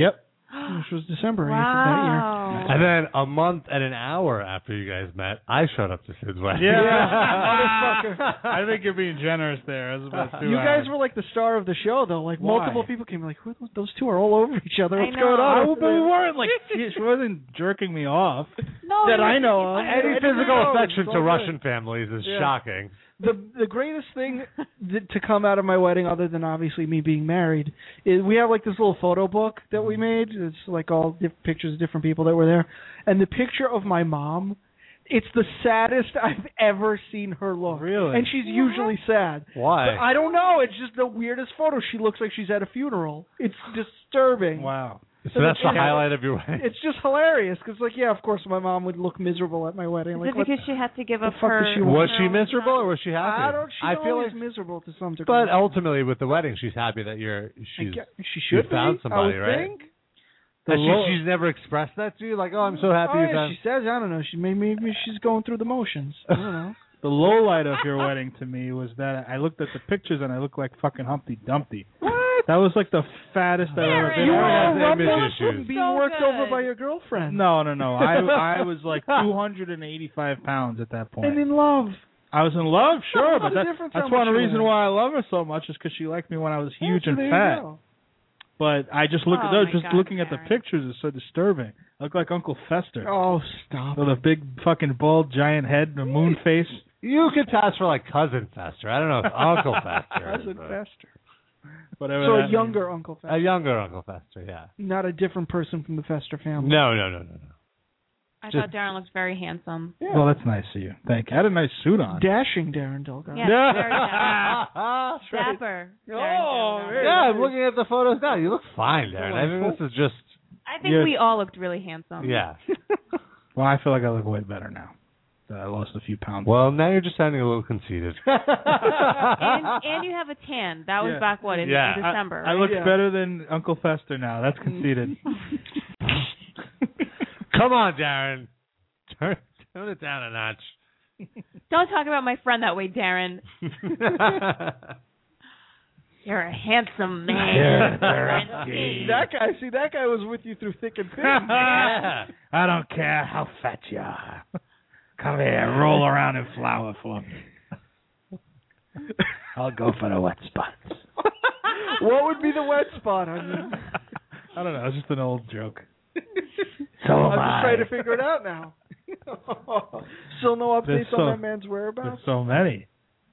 Which was December 8th of that year. And then a month and an hour after you guys met, I showed up to Sid's wedding. Yeah. Motherfucker. I think you're being generous there. It was about 2 You hours. guys were like the star of the show, though. Like, Why? multiple people came like, those two are all over each other. What's I going on? know. But we weren't like, she wasn't jerking me off. No, That I know of. Any I didn't physical know. affection It's to all Russian families is Yeah. shocking. The greatest thing to come out of my wedding, other than obviously me being married, is we have like this little photo book that we made. It's like all pictures of different people that were there, and the picture of my mom, it's the saddest I've ever seen her look. Really? And she's usually sad. Why? But I don't know. It's just the weirdest photo. She looks like she's at a funeral. It's disturbing. Wow. So that's the highlight of your wedding. It's just hilarious because, like, yeah, of course, my mom would look miserable at my wedding. Is Like, it because she had to give up fuck her? does she want? Was she miserable or was she happy? I don't. She's feel always like, miserable to some degree. but ultimately with the wedding, she's happy that she should found be, somebody, I would right? think. She's never expressed that to you, like, oh, I'm so happy you found. She says, I don't know. Maybe she's going through the motions. I don't know. The low light of your wedding to me was that I looked at the pictures and I looked like fucking Humpty Dumpty. What? That was like the fattest I've ever been. You were I all have image rumpled issues. from being So worked good. over by your girlfriend. No. I was like 285 pounds at that point. And in love. I was in love, sure, What's but the difference that's how one much you reason weigh? why I love her so much is because she liked me when I was huge So and there you fat. go. But I just look Oh at those, my just God, looking at the Darren. pictures is so disturbing. I look like Uncle Fester Oh, stop. with a big fucking bald giant head and a moon face. You could pass for like cousin Fester. I don't know if Uncle Fester. is, Cousin but- Fester. Whatever. So that a younger Uncle Fester. A younger Uncle Fester, yeah. Not a different person from the Fester family. No. I Just- thought Darren looked very handsome. Yeah. Well, that's nice of you. Thank you. I had a nice suit on. Dashing Darren Delgado. Yeah, very dapper. Oh, Darren. Yeah, I'm looking at the photos now. You look fine, Darren. I think this is just, I think we all looked really handsome. yeah. Well, I feel like I look way better now. That I lost a few pounds. Well, now you're just sounding a little conceited. and you have a tan. That was Yeah. back in December. I right? look better than Uncle Fester now. That's conceited. Come on, Darren. Turn it down a notch. Don't talk about my friend that way, Darren. You're a handsome man. That guy was with you through thick and thin. I don't care how fat you are. Come here and roll around in flour for me. I'll go for the wet spots. What would be the wet spot on you? I don't know. It's just an old joke. I'm just trying to figure it out now. Still no updates on that man's whereabouts? There's so many.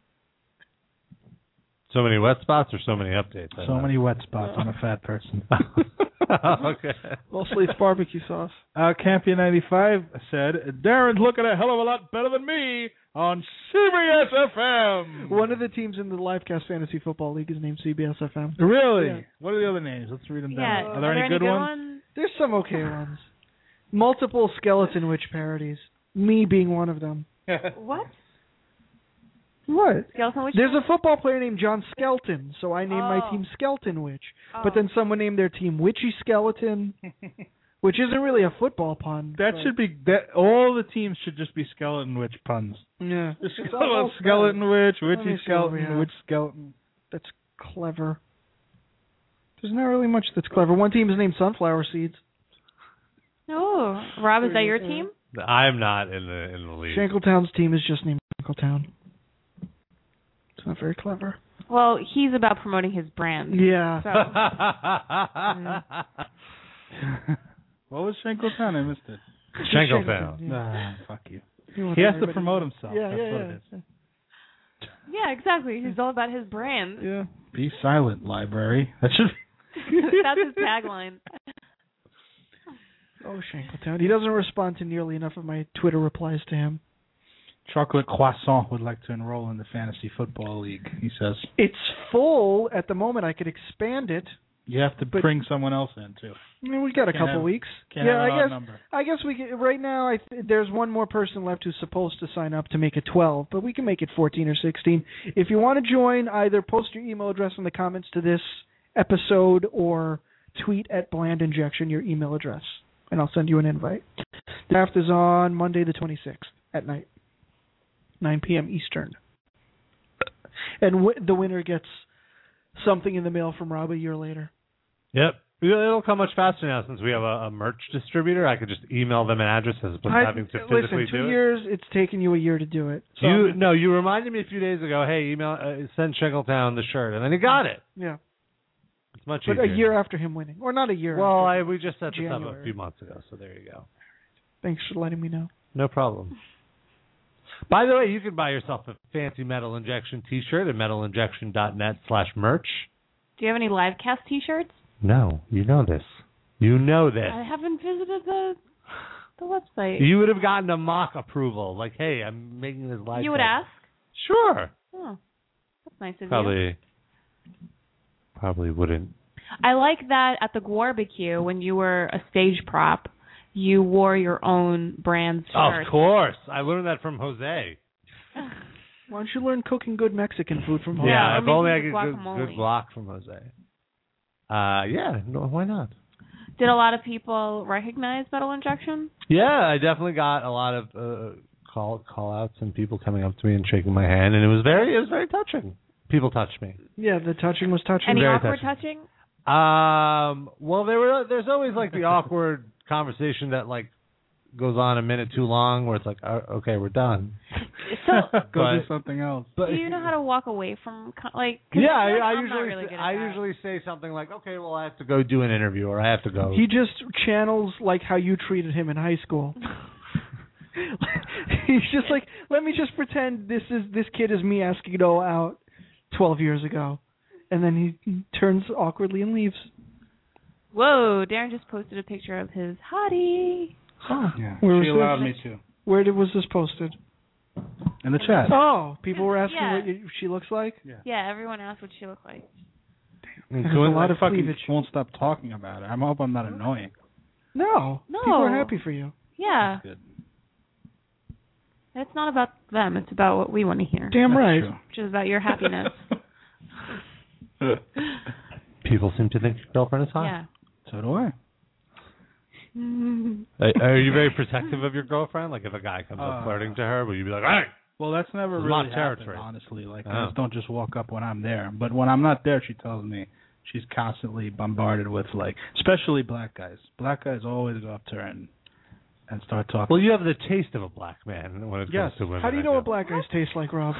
So many wet spots or so many updates? So many wet spots on a fat person. Okay. Mostly it's barbecue sauce. Campia 95 said, Darren's looking a hell of a lot better than me on CBS FM. One of the teams in the Livecast Fantasy Football League is named CBS FM. Really? Yeah. What are the other names? Let's read them Yeah. down. Are there any good ones? There's some okay ones. Multiple Skeleton Witch parodies. Me being one of them. What? What? Skeleton Witch? There's a football player named John Skelton, so I named my team Skeleton Witch. But then someone named their team Witchy Skeleton, which isn't really a football pun. That should be that. All the teams should just be skeleton witch puns. Yeah. Skeleton witch, Let me witchy see what we skeleton, have. witch skeleton. That's clever. There's not really much that's clever. One team is named Sunflower Seeds. Oh, Rob, is that your team? I'm not in the league. Shankletown's team is just named Shankletown. It's not very clever. Well, he's about promoting his brand. Yeah. So, What was Shankletown? I missed it. Shankletown. Yeah. Fuck you. He wants He has to everybody- promote himself. Yeah, That's yeah, what yeah. it is. yeah, exactly. He's all about his brand. Yeah. Be silent, library. That should. That's his tagline. Oh, Shankletown. He doesn't respond to nearly enough of my Twitter replies to him. Chocolate Croissant would like to enroll in the Fantasy Football League, he says. It's full at the moment. I could expand it. You have to bring someone else in, too. I mean, we got a Can't couple have- weeks. Can't Yeah, have an I odd guess. number. I guess we can, right now. There's one more person left who's supposed to sign up to make it 12, but we can make it 14 or 16. If you want to join, either post your email address in the comments to this episode or tweet at Bland Injection your email address, and I'll send you an invite. The draft is on Monday the 26th at night, 9 p.m. Eastern, and the winner gets something in the mail from Rob a year later. Yep. It'll come much faster now since we have a merch distributor. I could just email them an address as opposed to having to physically listen, 2 do it. years, it's taken you a year to do it. So You reminded me a few days ago, hey, email send Shingletown the shirt, and then he got it. Yeah. It's much But easier. a year after him winning. Or not a year Well, after. we just set this up a January. few months ago, so there you go. Thanks for letting me know. No problem. By the way, you can buy yourself a fancy Metal Injection T-shirt at metalinjection.net/merch. Do you have any livecast T-shirts? No, you know this. You know this. I haven't visited the website. You would have gotten a mock approval, like, hey, I'm making this live. You would ask? Sure. Oh, that's nice of Probably wouldn't. I like that at the Gwarbecue, when you were a stage prop, you wore your own brand shirt. Of course. I learned that from Jose. Why don't you learn cooking good Mexican food from home? Yeah, if only I could guacamole. good guac from Jose. Yeah, no, why not? Did a lot of people recognize Metal Injection? Yeah, I definitely got a lot of call outs and people coming up to me and shaking my hand, and it was very touching. People touched me. Yeah, the touching was touching. Any Very awkward touching? Well, there's always like the awkward conversation that like goes on a minute too long, where it's like, okay, we're done. So Go do something else. But do you know how to walk away from like? Yeah, I'm not really good at I that. usually say something like, okay, well, I have to go do an interview, or I have to go. He just channels like how you treated him in high school. He's just like, let me just pretend this kid is me asking Noah out 12 years ago, and then he turns awkwardly and leaves. Whoa! Darren just posted a picture of his hottie. Oh, Yeah, Where she was allowed this? me to. Where was this posted? In the chat. Oh, people were asking Yeah. what she looks like? Yeah, everyone asked what she looked like. And There's a lot of fucking cleavage. won't stop talking about it. I hope I'm not annoying. No. People are happy for you. Yeah. Good. It's not about them. It's about what we want to hear. Damn right. Which is about your happiness. People seem to think your girlfriend is hot. Yeah. So do I. Are you very protective of your girlfriend? Like if a guy comes up flirting to her, will you be like, hey? Well, that's never It's really not happened, territory. honestly. Like, Oh. guys don't just walk up when I'm there. But when I'm not there, she tells me she's constantly bombarded with, like, especially black guys. Black guys always go up to her and start talking. Well, you have the taste of a black man when it Yes. comes to women. How do you I know feel. what black guys taste like, Rob?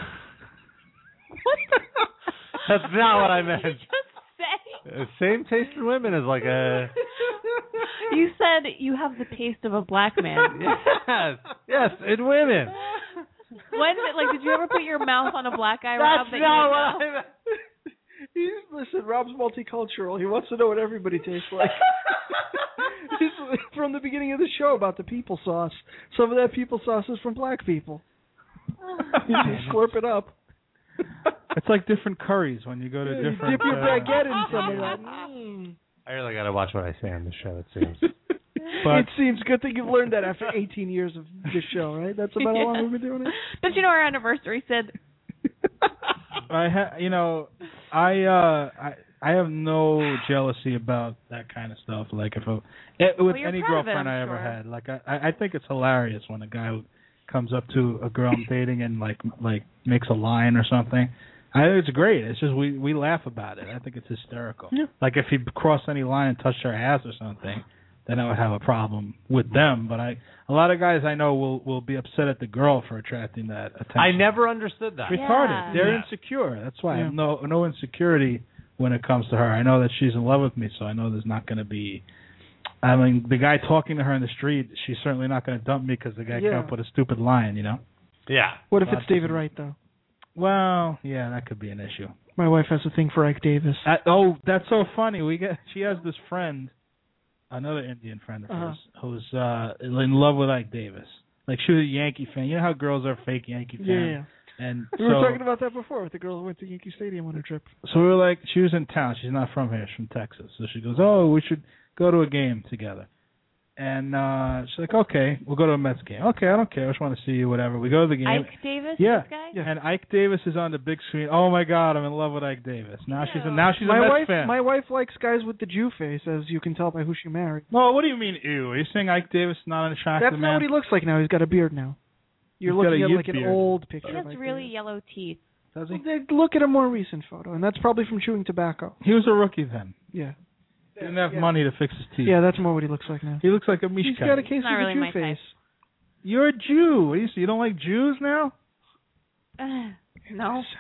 That's not what I meant. Just say. Same taste in women is like a. You said you have the taste of a black man. Yes, in women. When, like, did you ever put your mouth on a black guy, Rob? That's that not you what know? I meant. Listen, Rob's multicultural. He wants to know what everybody tastes like. He's from the beginning of the show about the people sauce. Some of that people sauce is from black people. You just slurp it up. It's like different curries when you go to You different. dip your baguette in some of that. I really got to watch what I say on this show, it seems. But It seems good that you've learned that after 18 years of this show, right? That's about how long we've been doing it? Don't you know our anniversary, Sid? I have no jealousy about that kind of stuff. Like with you're any proud of girlfriend it, I I'm ever sure. had. Like I think it's hilarious when a guy comes up to a girl I'm dating and like makes a line or something. I think it's great. It's just we laugh about it. I think it's hysterical. Yeah. Like if he crossed any line and touched her ass or something, then I would have a problem with them. But a lot of guys I know will be upset at the girl for attracting that attention. I never understood that. Retarded. Yeah. They're Yeah. insecure. That's why I Yeah. have no insecurity when it comes to her. I know that she's in love with me, so I know there's not going to be. I mean, the guy talking to her in the street, she's certainly not going to dump me because the guy Yeah. came up with a stupid line, you know? Yeah. What if it's David Wright, though? Well, yeah, that could be an issue. My wife has a thing for Ike Davis. That's so funny. She has this friend, another Indian friend of hers, who's in love with Ike Davis. Like she was a Yankee fan. You know how girls are fake Yankee fans. Yeah. And We were talking about that before with the girl who went to Yankee Stadium on her trip. So we were like, she was in town. She's not from here. She's from Texas. So she goes, oh, we should go to a game together. And she's like, okay, we'll go to a Mets game. Okay, I don't care. I just want to see you, whatever. We go to the game. Ike Davis, Yeah. this guy? And Ike Davis is on the big screen. Oh my God, I'm in love with Ike Davis. Now she's a my Mets wife, fan. My wife likes guys with the Jew face, as you can tell by who she married. No, what do you mean, ew? Are you saying Ike Davis is not an attractive That's man? not what he looks like now. He's got a beard now. You're He's got looking a at Yip like an beard. old picture. He of has Ike really Davis. yellow teeth. Does he? Look at a more recent photo, and that's probably from chewing tobacco. He was a rookie then. Yeah. Didn't have money to fix his teeth. Yeah, that's more what he looks like now. He looks like a Mishka. He's got a case Not of really the my Jew face. You're a Jew. What do you don't like Jews now? No.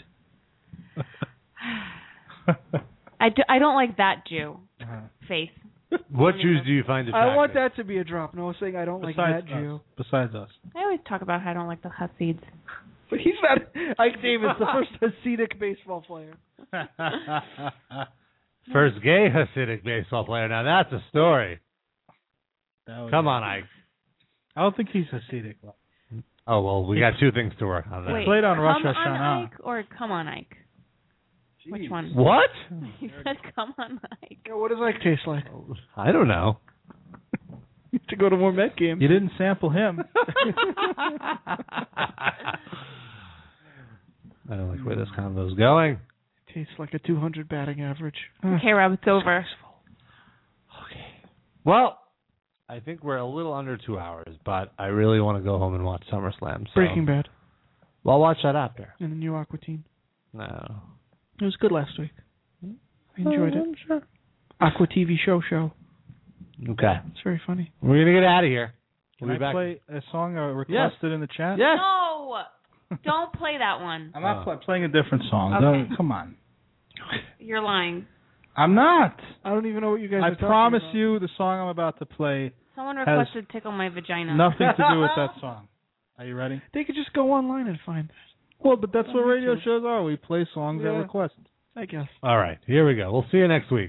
I don't like that Jew face. What Jews do you find attractive? I want that to be a drop. No saying I don't like that Jew. Besides us. I always talk about how I don't like the Hasids. But he's not. Ike Davis, the first Hasidic baseball player. First gay Hasidic baseball player. Now that's a story. Come on, Ike. I don't think he's Hasidic. Oh, well, we got two things to work on there. Wait, played on Rosh Come Hashanah. on Ike or Come on Ike? Which one? What? You said Come on Ike. Yeah, what does Ike taste like? I don't know. To go to more Met games. You didn't sample him. I don't like where this convo's going. Tastes like a 200 batting average. Okay, Rob, it's over. Well, I think we're a little under 2 hours, but I really want to go home and watch SummerSlam. So. Breaking Bad. Well, I'll watch that after. And the new Aqua Teen. No. It was good last week. I enjoyed it. Sure. Aqua TV show. Okay. It's very funny. We're going to get out of here. Can We'll I be back. play a song requested in the chat? Yes. No! Don't play that one. I'm not playing a different song. Okay. Come on. You're lying. I'm not. I don't even know what you guys I are talking promise about. you the song I'm about to play Someone requested Tickle My Vagina. nothing to do with that song. Are you ready? They could just go online and find it. Well, but that's what radio shows are. We play songs at request. I guess. All right. Here we go. We'll see you next week.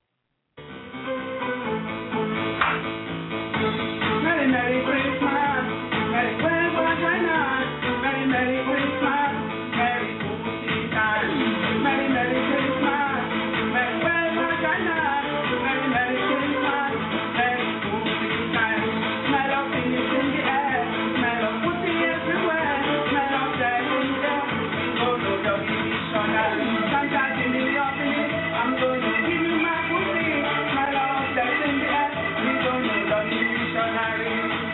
Merry, Merry Christmas, Merry Christmas, Merry, Merry Christmas, Merry Pussy time. Merry, Merry Christmas, Merry Christmas, Merry, Merry Christmas, Merry Pussy time. Smell of penis in the air, smell of pussy everywhere, smell of death in the air. Go to the dictionary, Santa's in the offering, I'm going to give you my pussy. Smell of death in the air, we don't know the dictionary.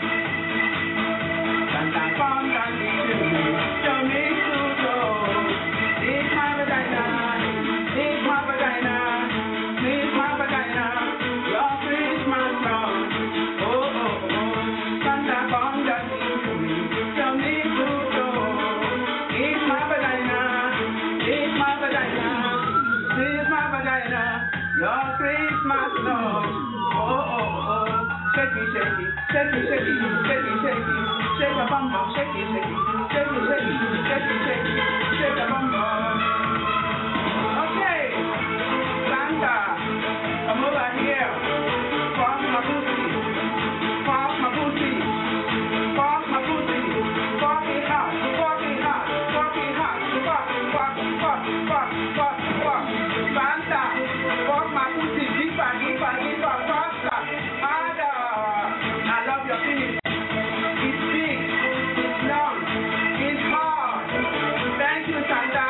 Santa found and the chimney, show me to go. It's my vagina, it's my vagina, it's my vagina, your Christmas song. Oh, oh, oh. Santa found and the chimney, show me to go. It's my vagina, it's my vagina, it's my vagina, your Christmas song. Oh, oh, oh. Shake it, shake it, shake it, shake it, shake it, shake it. Shake a bum bum, shake it, shake it, shake it, shake it, shake it, shake it, shake a bum bum. Okay, Santa, come over here. Fuck my pussy, fuck my pussy, fuck my pussy, fuck it hot, fuck it hot, fuck it hot, fuck, fuck, fuck, fuck, fuck, fuck. Santa, fuck my pussy, give back, faster, harder. I love your penis. It's big, it's long, it's hard. Thank you, Santa.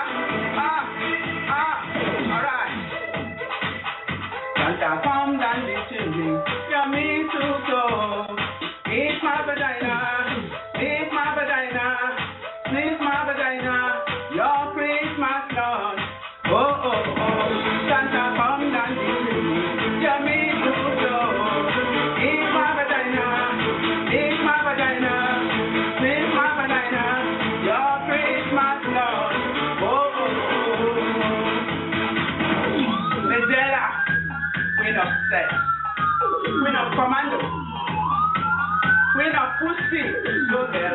Alright. Santa, come down the chimney. You're me to go. It's my vagina. It's my vagina. It's my vagina. Your Christmas lunch. Oh, oh, oh. Santa, come down the chimney. You're me to go. It's my vagina. It's my vagina. It's my vagina. Your Christmas lunch. Oh, oh, oh. Medela. Queen of sex. Queen of commando. Queen of pussy. Go there.